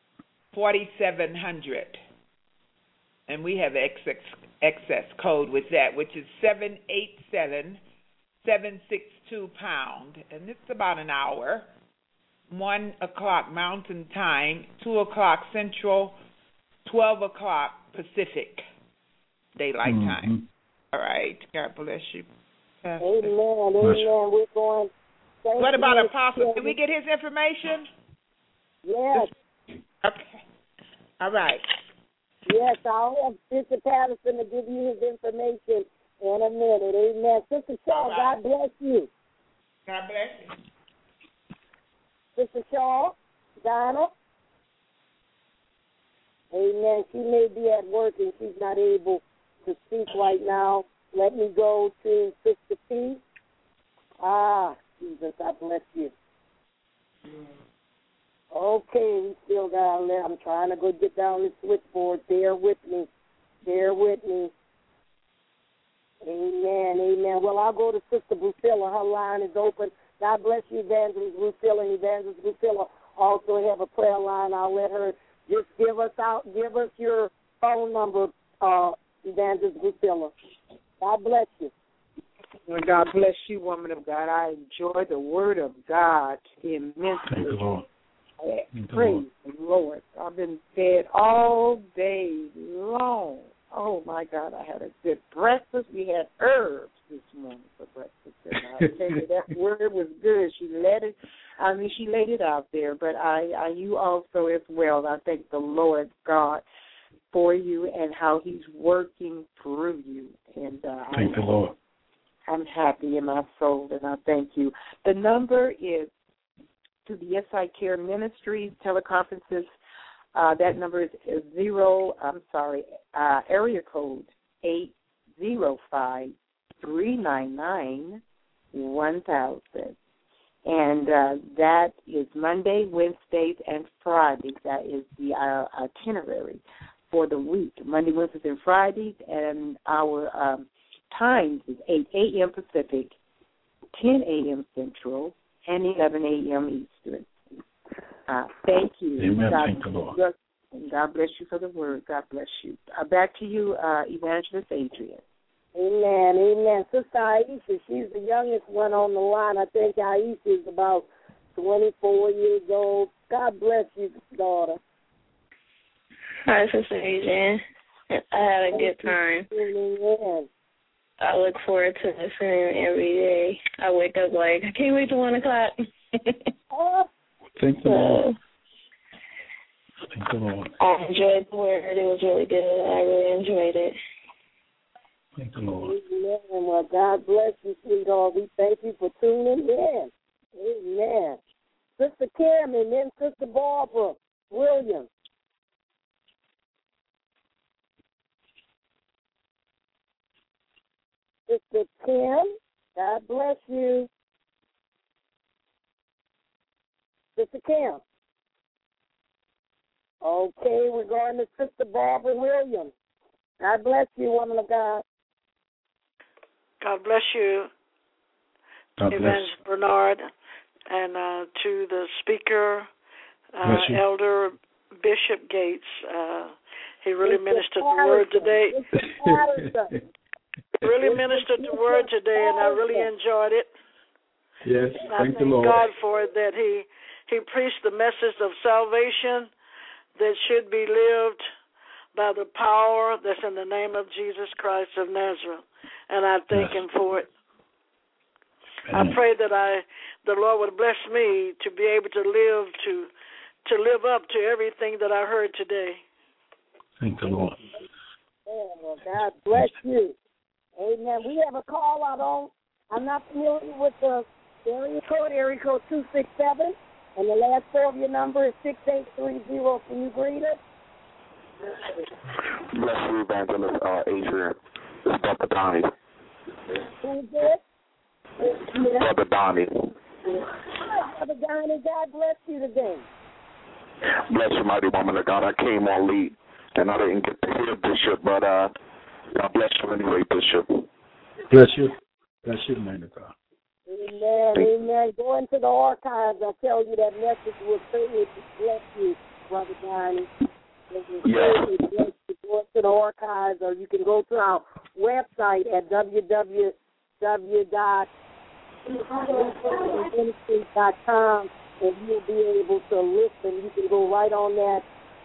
And we have excess code with that, which is 787-762-pound. And it's about an hour. 1 o'clock Mountain Time, 2 o'clock Central, 12 o'clock Pacific Daylight Time. All right. God bless you. Amen. We're going. What about Apostle? Can we get his information? Yes. Okay. All right. Yes, I'll have Bishop Patterson to give you his information in a minute. Amen. Sister Shaw, right. God bless you. God bless you. Sister Shaw, Donna. Amen. She may be at work and she's not able to speak right now. Let me go to Sister P. Jesus, I bless you. Okay, we still got to let. I'm trying to go get down the switchboard. Bear with me. Amen. Well, I'll go to Sister Lucilla. Her line is open. God bless you, Evangelist Lucilla. And Evangelist Lucilla also have a prayer line. I'll let her just give us your phone number, Evangelist Lucilla. God bless you. Well, God bless you, woman of God. I enjoy the word of God immensely. Thank the Lord. Praise the Lord. I've been fed all day long. Oh, my God, I had a good breakfast. We had herbs this morning for breakfast. And I tell you, that word was good. She laid it out there. But you also as well. I thank the Lord God for you and how he's working through you. And thank the Lord. I'm happy in my soul, and I thank you. The number is to the SI Care Ministries teleconferences. That number is area code 805-399-1000. And that is Monday, Wednesdays, and Fridays. That is the itinerary for the week. Monday, Wednesdays, and Fridays. And our times is 8 a.m. Pacific, 10 a.m. Central, and 11 a.m. Eastern. Thank you. Amen. Thank the Lord. God bless you for the word. God bless you. Back to you, Evangelist Adrian. Amen. Sister Aisha, she's the youngest one on the line. I think Aisha is about 24 years old. God bless you, daughter. Hi, Sister Adrian. I had a good time. I look forward to listening every day. I wake up like, I can't wait till 1 o'clock. Thank the Lord. Thank the Lord. I enjoyed the word. It was really good. I really enjoyed it. Thank the Lord. Amen. Well, God bless you, sweetheart. We thank you for tuning in. Amen. Sister Kim and then Sister Barbara Williams. Sister Kim, God bless you. Sister Kim. Okay, we're going to Sister Barbara Williams. God bless you, woman of God. God bless you, Evangelist Bernard, and to the speaker, Elder Bishop Gates. He really ministered the word today. Really ministered the word today, and I really enjoyed it. Yes, thank the Lord. God for it, that he preached the message of salvation that should be lived by the power that's in the name of Jesus Christ of Nazareth. And I thank him for it. I pray that the Lord would bless me to be able to live up to everything that I heard today. Thank the Lord. Well, God bless you. Amen. We have a call out on. I'm not familiar with the area code 267, and the last four of your number is 6830. Can you greet us? Bless you, Evangelist Adrian. It's Brother Donnie. Who's this? Brother Donnie. Hi, Brother Donnie. God bless you today. Bless you, mighty woman of God. I came on late, and I didn't get to hear Bishop, but God bless you anyway, Bishop. Bless you. Bless you, man of God. Amen. Amen. Go into the archives. I tell you that message will certainly bless you, Brother Donnie. Yeah. Go to the archives, or you can go to our website at www.ministries.com, and you'll be able to listen. You can go right on that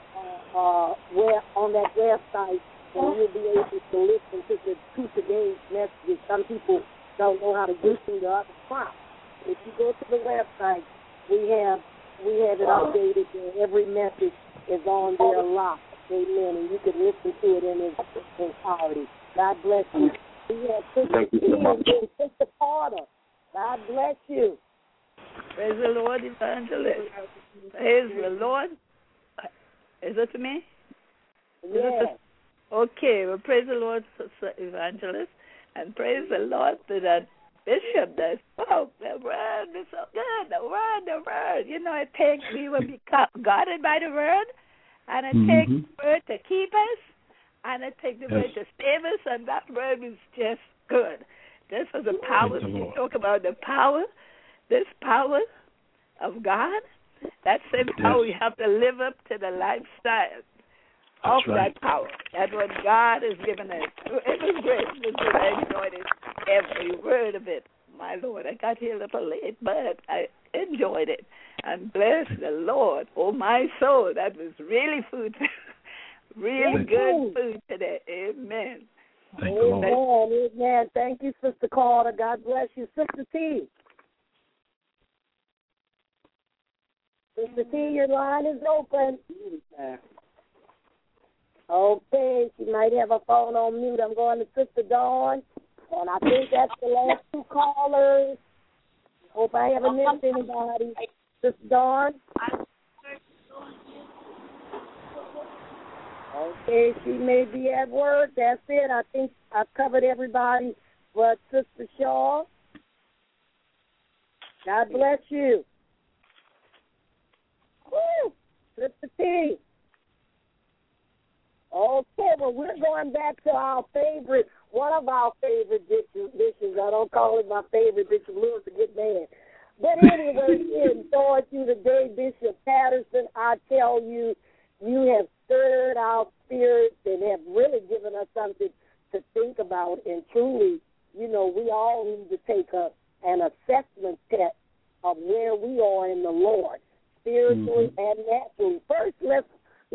website, and you'll be able to listen to today's messages. Some people don't know how to listen to other prompts. If you go to the website, we have it updated, and every message is on there live. Amen. And you can listen to it in its entirety. God bless you. We have Sister Carter. God bless you. Praise the Lord, Evangelist. Praise the Lord. Is it to me? Yes. Okay, well, praise the Lord, Sister Evangelist, and praise the Lord to that bishop that spoke. The word is so good. The word. You know, it takes me when we guarded by the word, and it takes the word to keep us, and it takes the word to save us, and that word is just good. This was the power. You talk about the power, this power of God. That same power, we have to live up to the lifestyle of that power. That's what God has given us. It was great. I enjoyed it, every word of it. My Lord, I got here a little late, but I enjoyed it. And bless the Lord. Oh, my soul, that was really food. Really good food today. Amen. Thank you, Lord. Amen. Thank you, Sister Carter. God bless you. Sister T. Sister T, your line is open. Okay, she might have her phone on mute. I'm going to Sister Dawn, and I think that's the last two callers. Hope I haven't missed anybody. Sister Dawn? Okay, she may be at work. That's it. I think I've covered everybody but Sister Shaw. God bless you. Woo! Sister T. Okay, well, we're going back to our favorite, one of our favorite dishes. I don't call it my favorite, Bishop Lewis to get mad. But anyway, we enjoyed you today, Bishop Patterson. I tell you, you have stirred our spirits and have really given us something to think about. And truly, you know, we all need to take an assessment test of where we are in the Lord, spiritually and naturally. First, let's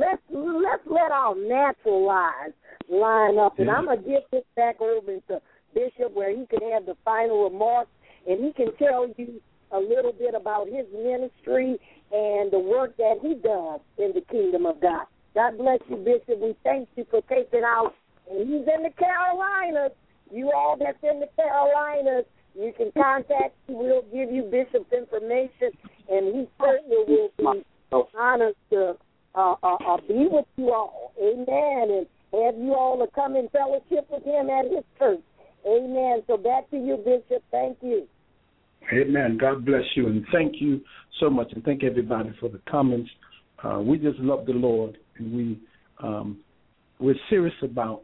let our natural lives line up. And I'm going to give this back over to Bishop where he can have the final remarks, and he can tell you a little bit about his ministry and the work that he does in the kingdom of God. God bless you, Bishop. We thank you for taking out. And he's in the Carolinas. You all that's in the Carolinas, you can contact him. We'll give you Bishop's information, and he certainly will be honored to be with you all. Amen. And have you all to come in fellowship with him at his church. Amen. So back to you, Bishop. Thank you. Amen. God bless you, and thank you so much, and thank everybody for the comments. We just love the Lord, and we're serious about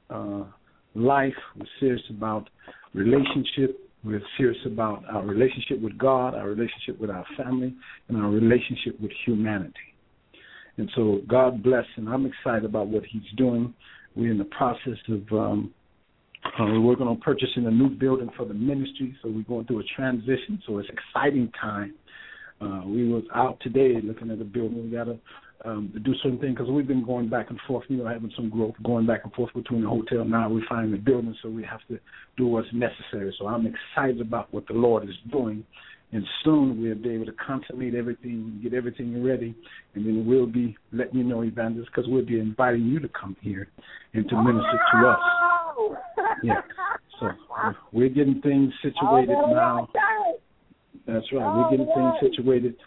life. We're serious about relationship. We're serious about our relationship with God, our relationship with our family, and our relationship with humanity. And so God bless, and I'm excited about what he's doing. We're in the process of we're working on purchasing a new building for the ministry, so we're going through a transition, so it's an exciting time. We was out today looking at the building. We got to do certain things because we've been going back and forth, having some growth, going back and forth between the hotel. Now we're finding the building, so we have to do what's necessary. So I'm excited about what the Lord is doing, and soon we'll be able to consummate everything, get everything ready, and then we'll be letting you know, Evangelist, because we'll be inviting you to come here and to minister to us. Yeah. So we're getting things situated now. That's right. We're getting things situated,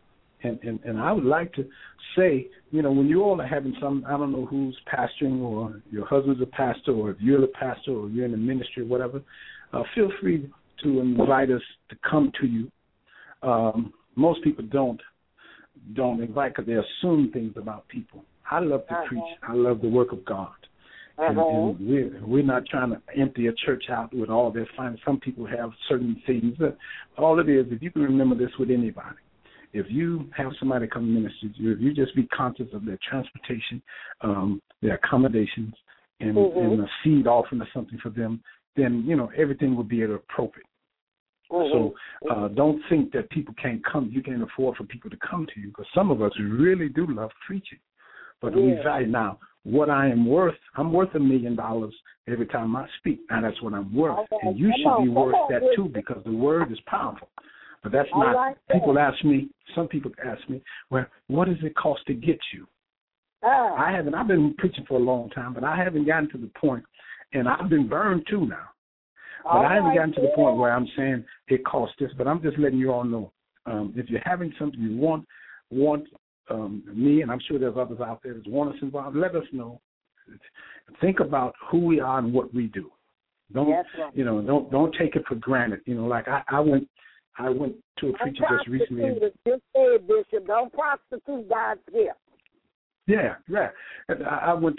And I would like to say, when you all are having some, I don't know who's pastoring, or your husband's a pastor, or if you're a pastor, or you're in the ministry or whatever, feel free to invite us to come to you. Most people don't invite because they assume things about people. I love to preach. I love the work of God. And we're not trying to empty a church out with all their fine. Some people have certain things. All it is, if you can remember this with anybody, if you have somebody come minister to you, if you just be conscious of their transportation, their accommodations, and a seed offering or something for them, then, everything will be appropriate. So don't think that people can't come. You can't afford for people to come to you, because some of us really do love preaching. But we value now what I am worth. I'm worth $1 million every time I speak. Now that's what I'm worth. And you should be worth that too, because the word is powerful. But that's not, some people ask me, well, what does it cost to get you? I've been preaching for a long time, but I haven't gotten to the point, and I've been burned too now. But I haven't gotten to the point where I'm saying it costs this, but I'm just letting you all know. If you're having something you want me, and I'm sure there's others out there that want us involved, let us know. Think about who we are and what we do. Don't take it for granted. Like I went to a preacher just recently. Just say it, Bishop. Don't prostitute God's gift. Yeah. I went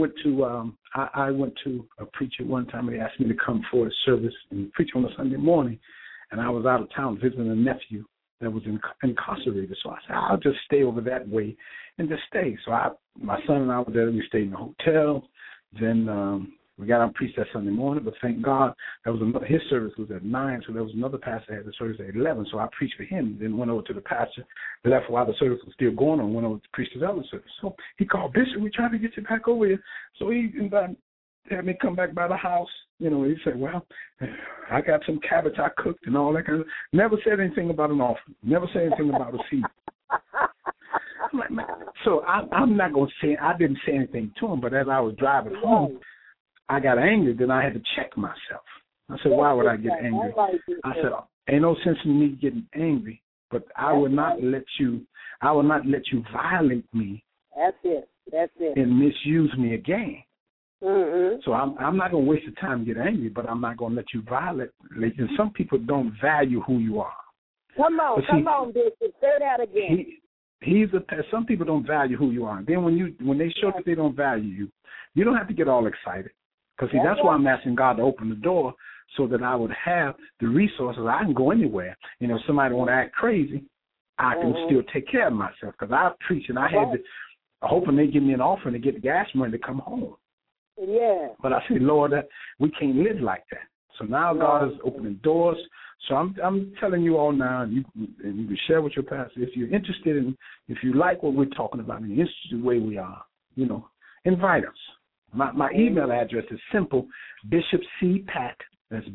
to a preacher one time, and he asked me to come for a service and preach on a Sunday morning, and I was out of town visiting a nephew that was incarcerated. So I said, I'll just stay over that way and just stay. So my son and I were there. We stayed in a hotel. Then we got on preach that Sunday morning, but thank God his service was at 9, so there was another pastor that had the service at 11, so I preached for him, then went over to the pastor, left while the service was still going on, went over to preach his other service. So he called, Bishop, we're trying to get you back over here. So he had me come back by the house. He said, well, I got some cabbage I cooked and all that kind of stuff. Never said anything about an offering. Never said anything about a seed. I'm like, man. So I'm not going to say, I didn't say anything to him, but as I was driving home, I got angry, then I had to check myself. I said, why would I get angry? I said, ain't no sense in me getting angry, but I will not let you violate me. That's it. And misuse me again. Mm-hmm. So I'm not going to waste the time to get angry, but I'm not going to let you violate. And some people don't value who you are. Come on, Bishop. Say that again. Some people don't value who you are. Then when they show that they don't value you, you don't have to get all excited. Because, that's why I'm asking God to open the door so that I would have the resources. I can go anywhere. If somebody want to act crazy, I can still take care of myself. Because I preach and I had hoping they give me an offering to get the gas money to come home. Yeah. But I said, Lord, that we can't live like that. So now God is opening doors. So I'm telling you all now, and you can share with your pastor, if you're interested in, if you like what we're talking about, and you're interested in the way we are, invite us. My email address is simple, Bishop C. Pat, that's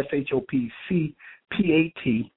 BISHOPCPAT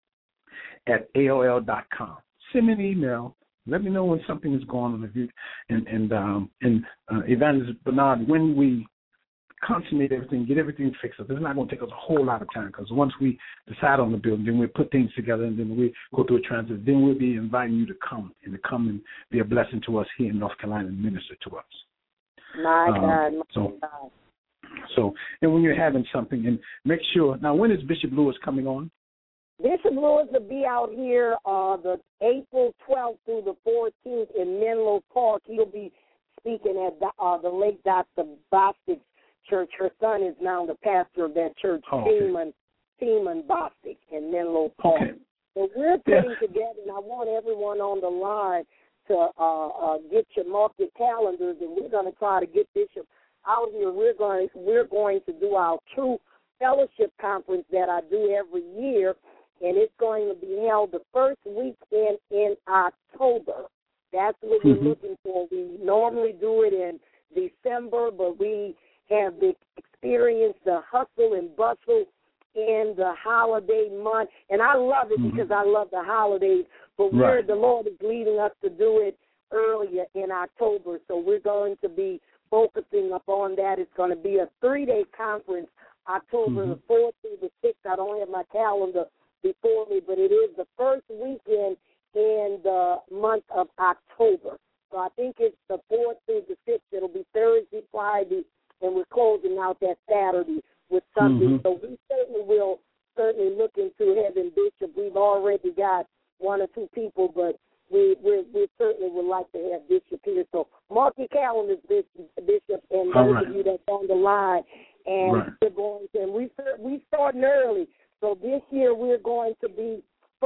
@AOL.com. Send me an email. Let me know when something is going on with you. And Evangelist Bernard, when we consummate everything, get everything fixed up, it's not going to take us a whole lot of time, because once we decide on the building, then we put things together, and then we go through a transit. Then we'll be inviting you to come and be a blessing to us here in North Carolina and minister to us. My God. So, and when you're having something, and make sure, now when is Bishop Lewis coming on? Bishop Lewis will be out here the April 12th through the 14th in Menlo Park. He'll be speaking at the late Dr. Bostic's church. Her son is now the pastor of that church, Seaman Bostic in Menlo Park. Okay. So we're putting together, and I want everyone on the line to mark your calendars, and we're going to try to get Bishop out here. We're going to do our true fellowship conference that I do every year, and it's going to be held the first weekend in October. That's what we're looking for. We normally do it in December, but we have experienced the hustle and bustle in the holiday month, and I love it because I love the holidays. But the Lord is leading us to do it earlier in October, so we're going to be focusing upon that. It's going to be a 3-day conference, October the 4th through the 6th. I don't have my calendar before me, but it is the first weekend in the month of October. So I think it's the 4th through the 6th. It'll be Thursday, Friday, and we're closing out that Saturday with Sunday. So we certainly will look into having Bishop. We've already got 1 or 2 people, but we certainly would like to have Bishop here. So mark your calendars, Bishop, and those of you that's on the line. And we're going to, and we starting early. So this year we're going to be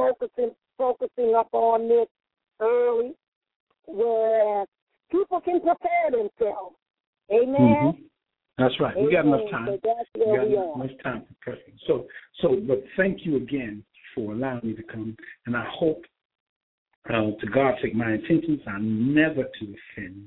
focusing up on this early, whereas people can prepare themselves. Amen. That's right. We got enough time. So that's where we are. Enough time to prepare. So, but thank you again for allowing me to come, and I hope, to God's sake, my intentions are never to offend,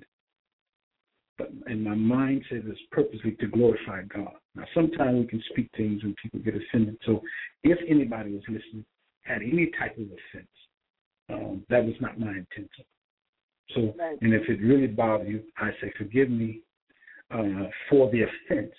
but in my mind says it's purposely to glorify God. Now, sometimes we can speak things and people get offended. So if anybody was listening had any type of offense, that was not my intention. So, and if it really bothered you, I say forgive me for the offense.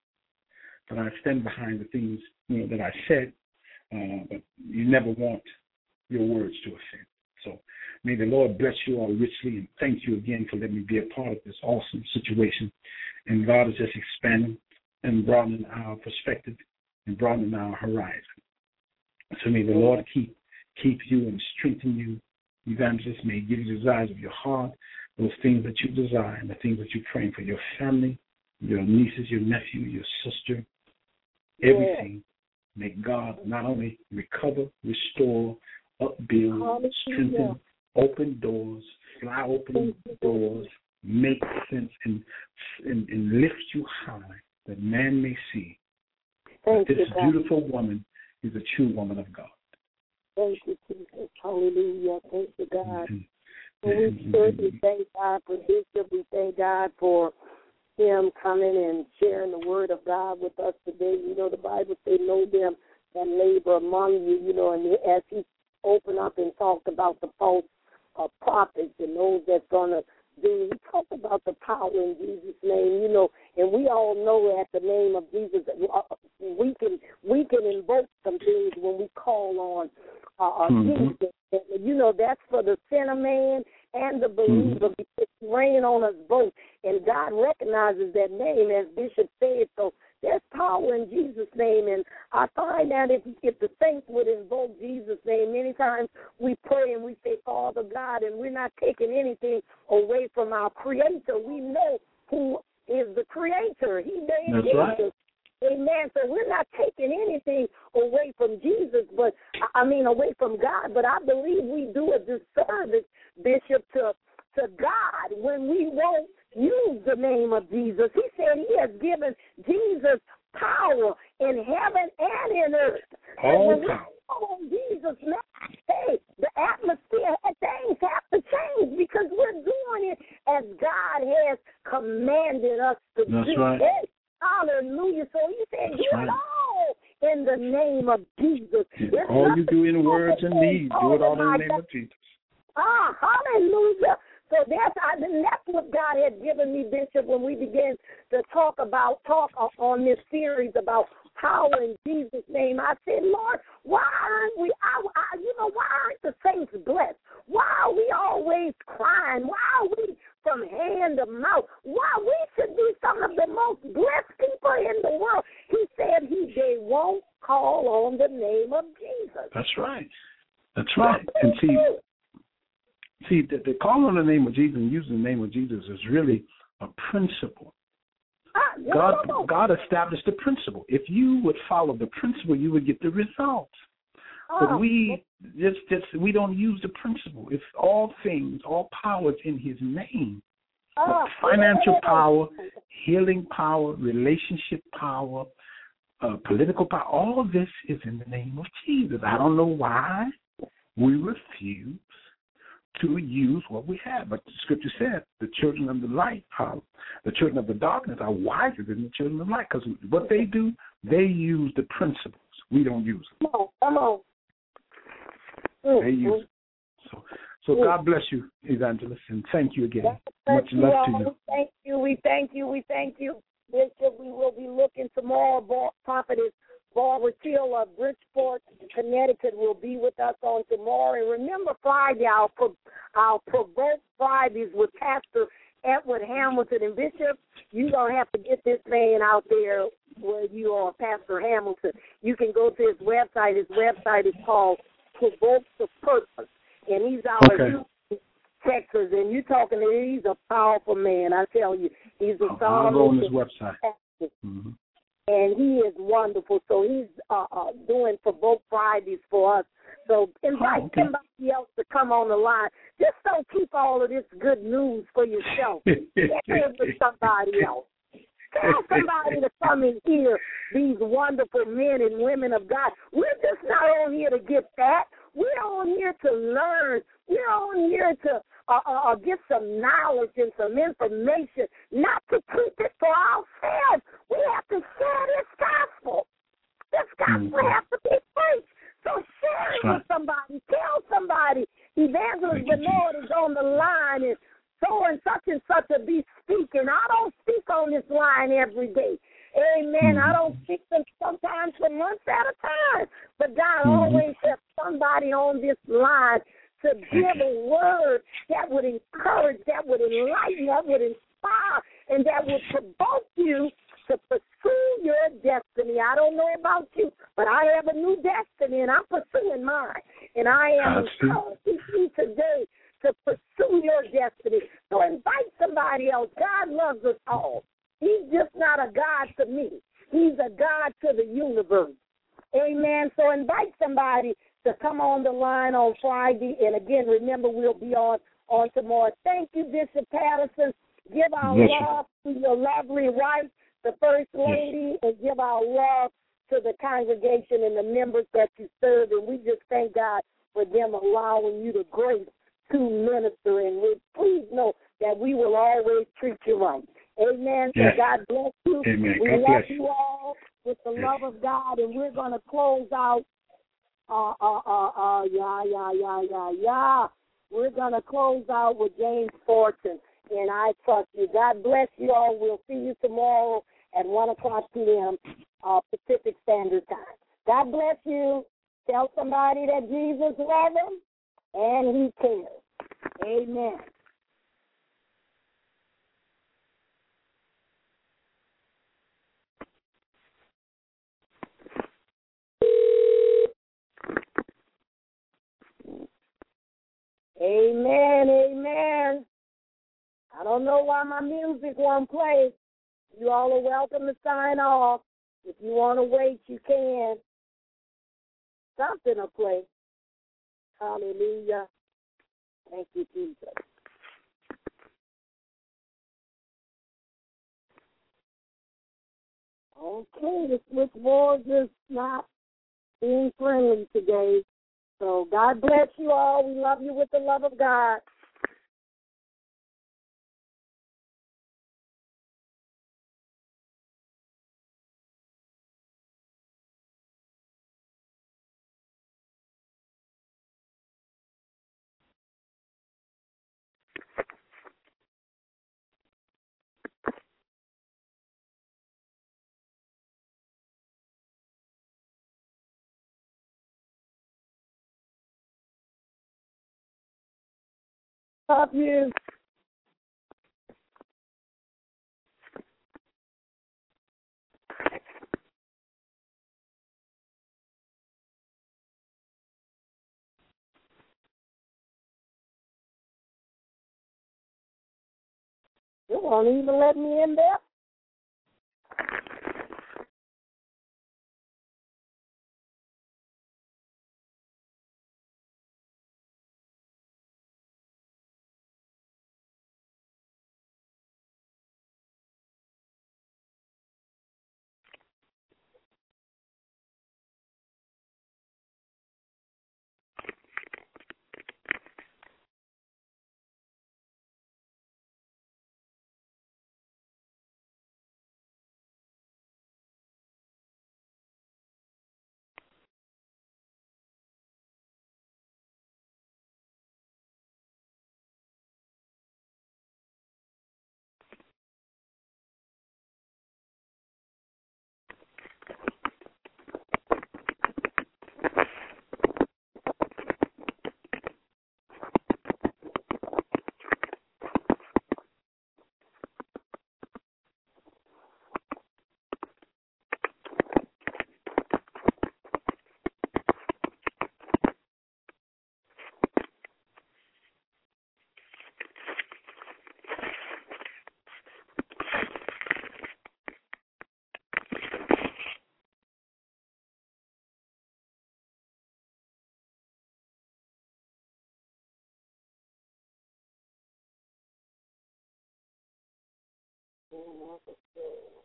But I stand behind the things that I said, but you never want your words to offend. So may the Lord bless you all richly, and thank you again for letting me be a part of this awesome situation. And God is just expanding and broadening our perspective and broadening our horizon. So may the Lord keep you and strengthen you, evangelist. May He give you the desires of your heart, those things that you desire, and the things that you're praying for your family, your nieces, your nephew, your sister, everything. May God not only recover, restore, upbuild, strengthen, open doors, fly open doors, make sense, and lift you high, that man may see that this beautiful woman is a true woman of God. Thank you, Jesus. Hallelujah. Thank you, God. We certainly thank God for Bishop. We thank God for him coming and sharing the word of God with us today. You know, the Bible says, know them that labor among you, and as he opened up and talked about the false prophets and those that's going to do, he talked about the power in Jesus' name, and we all know at the name of Jesus, we can invoke some things when we call on Jesus. That's for the sinner man and the believer, because he reign on us both. And God recognizes that name, as Bishop said. So there's power in Jesus' name. And I find that if the saints would invoke Jesus' name, many times we pray and we say, Father God, and we're not taking anything away from our Creator. We know who is the Creator. He made Jesus. Amen. So we're not taking anything away from Jesus, but away from God. But I believe we do a disservice, Bishop, to God when we won't use the name of Jesus. He said He has given Jesus power in heaven and in earth. All power. Oh, Jesus, hey, the atmosphere, things have to change because we're doing it as God has commanded us to do. That's right. Hallelujah. So He said, do it all in the name of Jesus. All you do in words and deeds, do it all in the name of Jesus. Hallelujah. So that's what God had given me, Bishop, when we began to talk on this series about power in Jesus' name. I said, Lord, why aren't we? Why aren't the saints blessed? Why are we always crying? Why are we from hand to mouth? Why we should be some of the most blessed people in the world? He said they won't call on the name of Jesus. That's right. That's right. And see, the call on the name of Jesus and using the name of Jesus is really a principle. God established the principle. If you would follow the principle, you would get the results. But we don't use the principle. It's all things, all powers in His name. Financial power, healing power, relationship power, political power, all of this is in the name of Jesus. I don't know why we refuse to use what we have. But the scripture said the children of the light, the children of the darkness are wiser than the children of light, because what they do, they use the principles. We don't use them. Come on. They use them. So God bless you, Evangelist, and thank you again. Much love to you. We thank you. Bishop, we will be looking tomorrow, Prophetess Barbara Till of Bridgeport, Connecticut, will be with us on tomorrow. And remember Friday, our Provoke Fridays with Pastor Edward Hamilton. And Bishop, you're going to have to get this man out there where you are, Pastor Hamilton. You can go to his website. His website is called Provoke the Purpose. And he's out in Texas. And you're talking to him, he's a powerful man, I tell you. He's a I'll go on his website. Mm-hmm. And he is wonderful. So he's doing Provoke Fridays for us. So invite somebody else to come on the line. Just don't keep all of this good news for yourself. Share it with somebody else. Tell somebody to come and hear these wonderful men and women of God. We're just not on here to get fat. We're on here to learn. We're on here to get some knowledge and some information, not to keep it for ourselves. We have to share this gospel. This gospel has to be preached. So share it with somebody. Tell somebody. Evangelist Bernard is on the line, and such will be speaking. I don't speak on this line every day. Amen. I don't speak them sometimes for months at a time. But God always has somebody on this line to give a word that would encourage, that would enlighten, that would inspire, and that would provoke you to pursue your destiny. I don't know about you, but I have a new destiny, and I'm pursuing mine. And I am encouraging you today to pursue your destiny. So invite somebody else. God loves us all. He's just not a God to me. He's a God to the universe. Amen. So invite somebody to come on the line on Friday. And again, remember, we'll be on tomorrow. Thank you, Bishop Patterson. Give our love to your lovely wife, the First Lady, and give our love to the congregation and the members that you serve. And we just thank God for them allowing you the grace to minister. And please know that we will always treat you right. Amen. So God bless you. Amen. We God love bless you all with the love of God. And we're going to close out. We're going to close out with James Fortune. And I trust you. God bless you all. We'll see you tomorrow at 1 o'clock p.m. Pacific Standard Time. God bless you. Tell somebody that Jesus loves them and he cares. Amen. Amen, amen. I don't know why my music won't play. You all are welcome to sign off. If you want to wait, you can. Something will play. Hallelujah. Thank you, Jesus. Okay, the switchboard is not being friendly today. So God bless you all. We love you with the love of God. Love you. You won't even let me in there. Amen.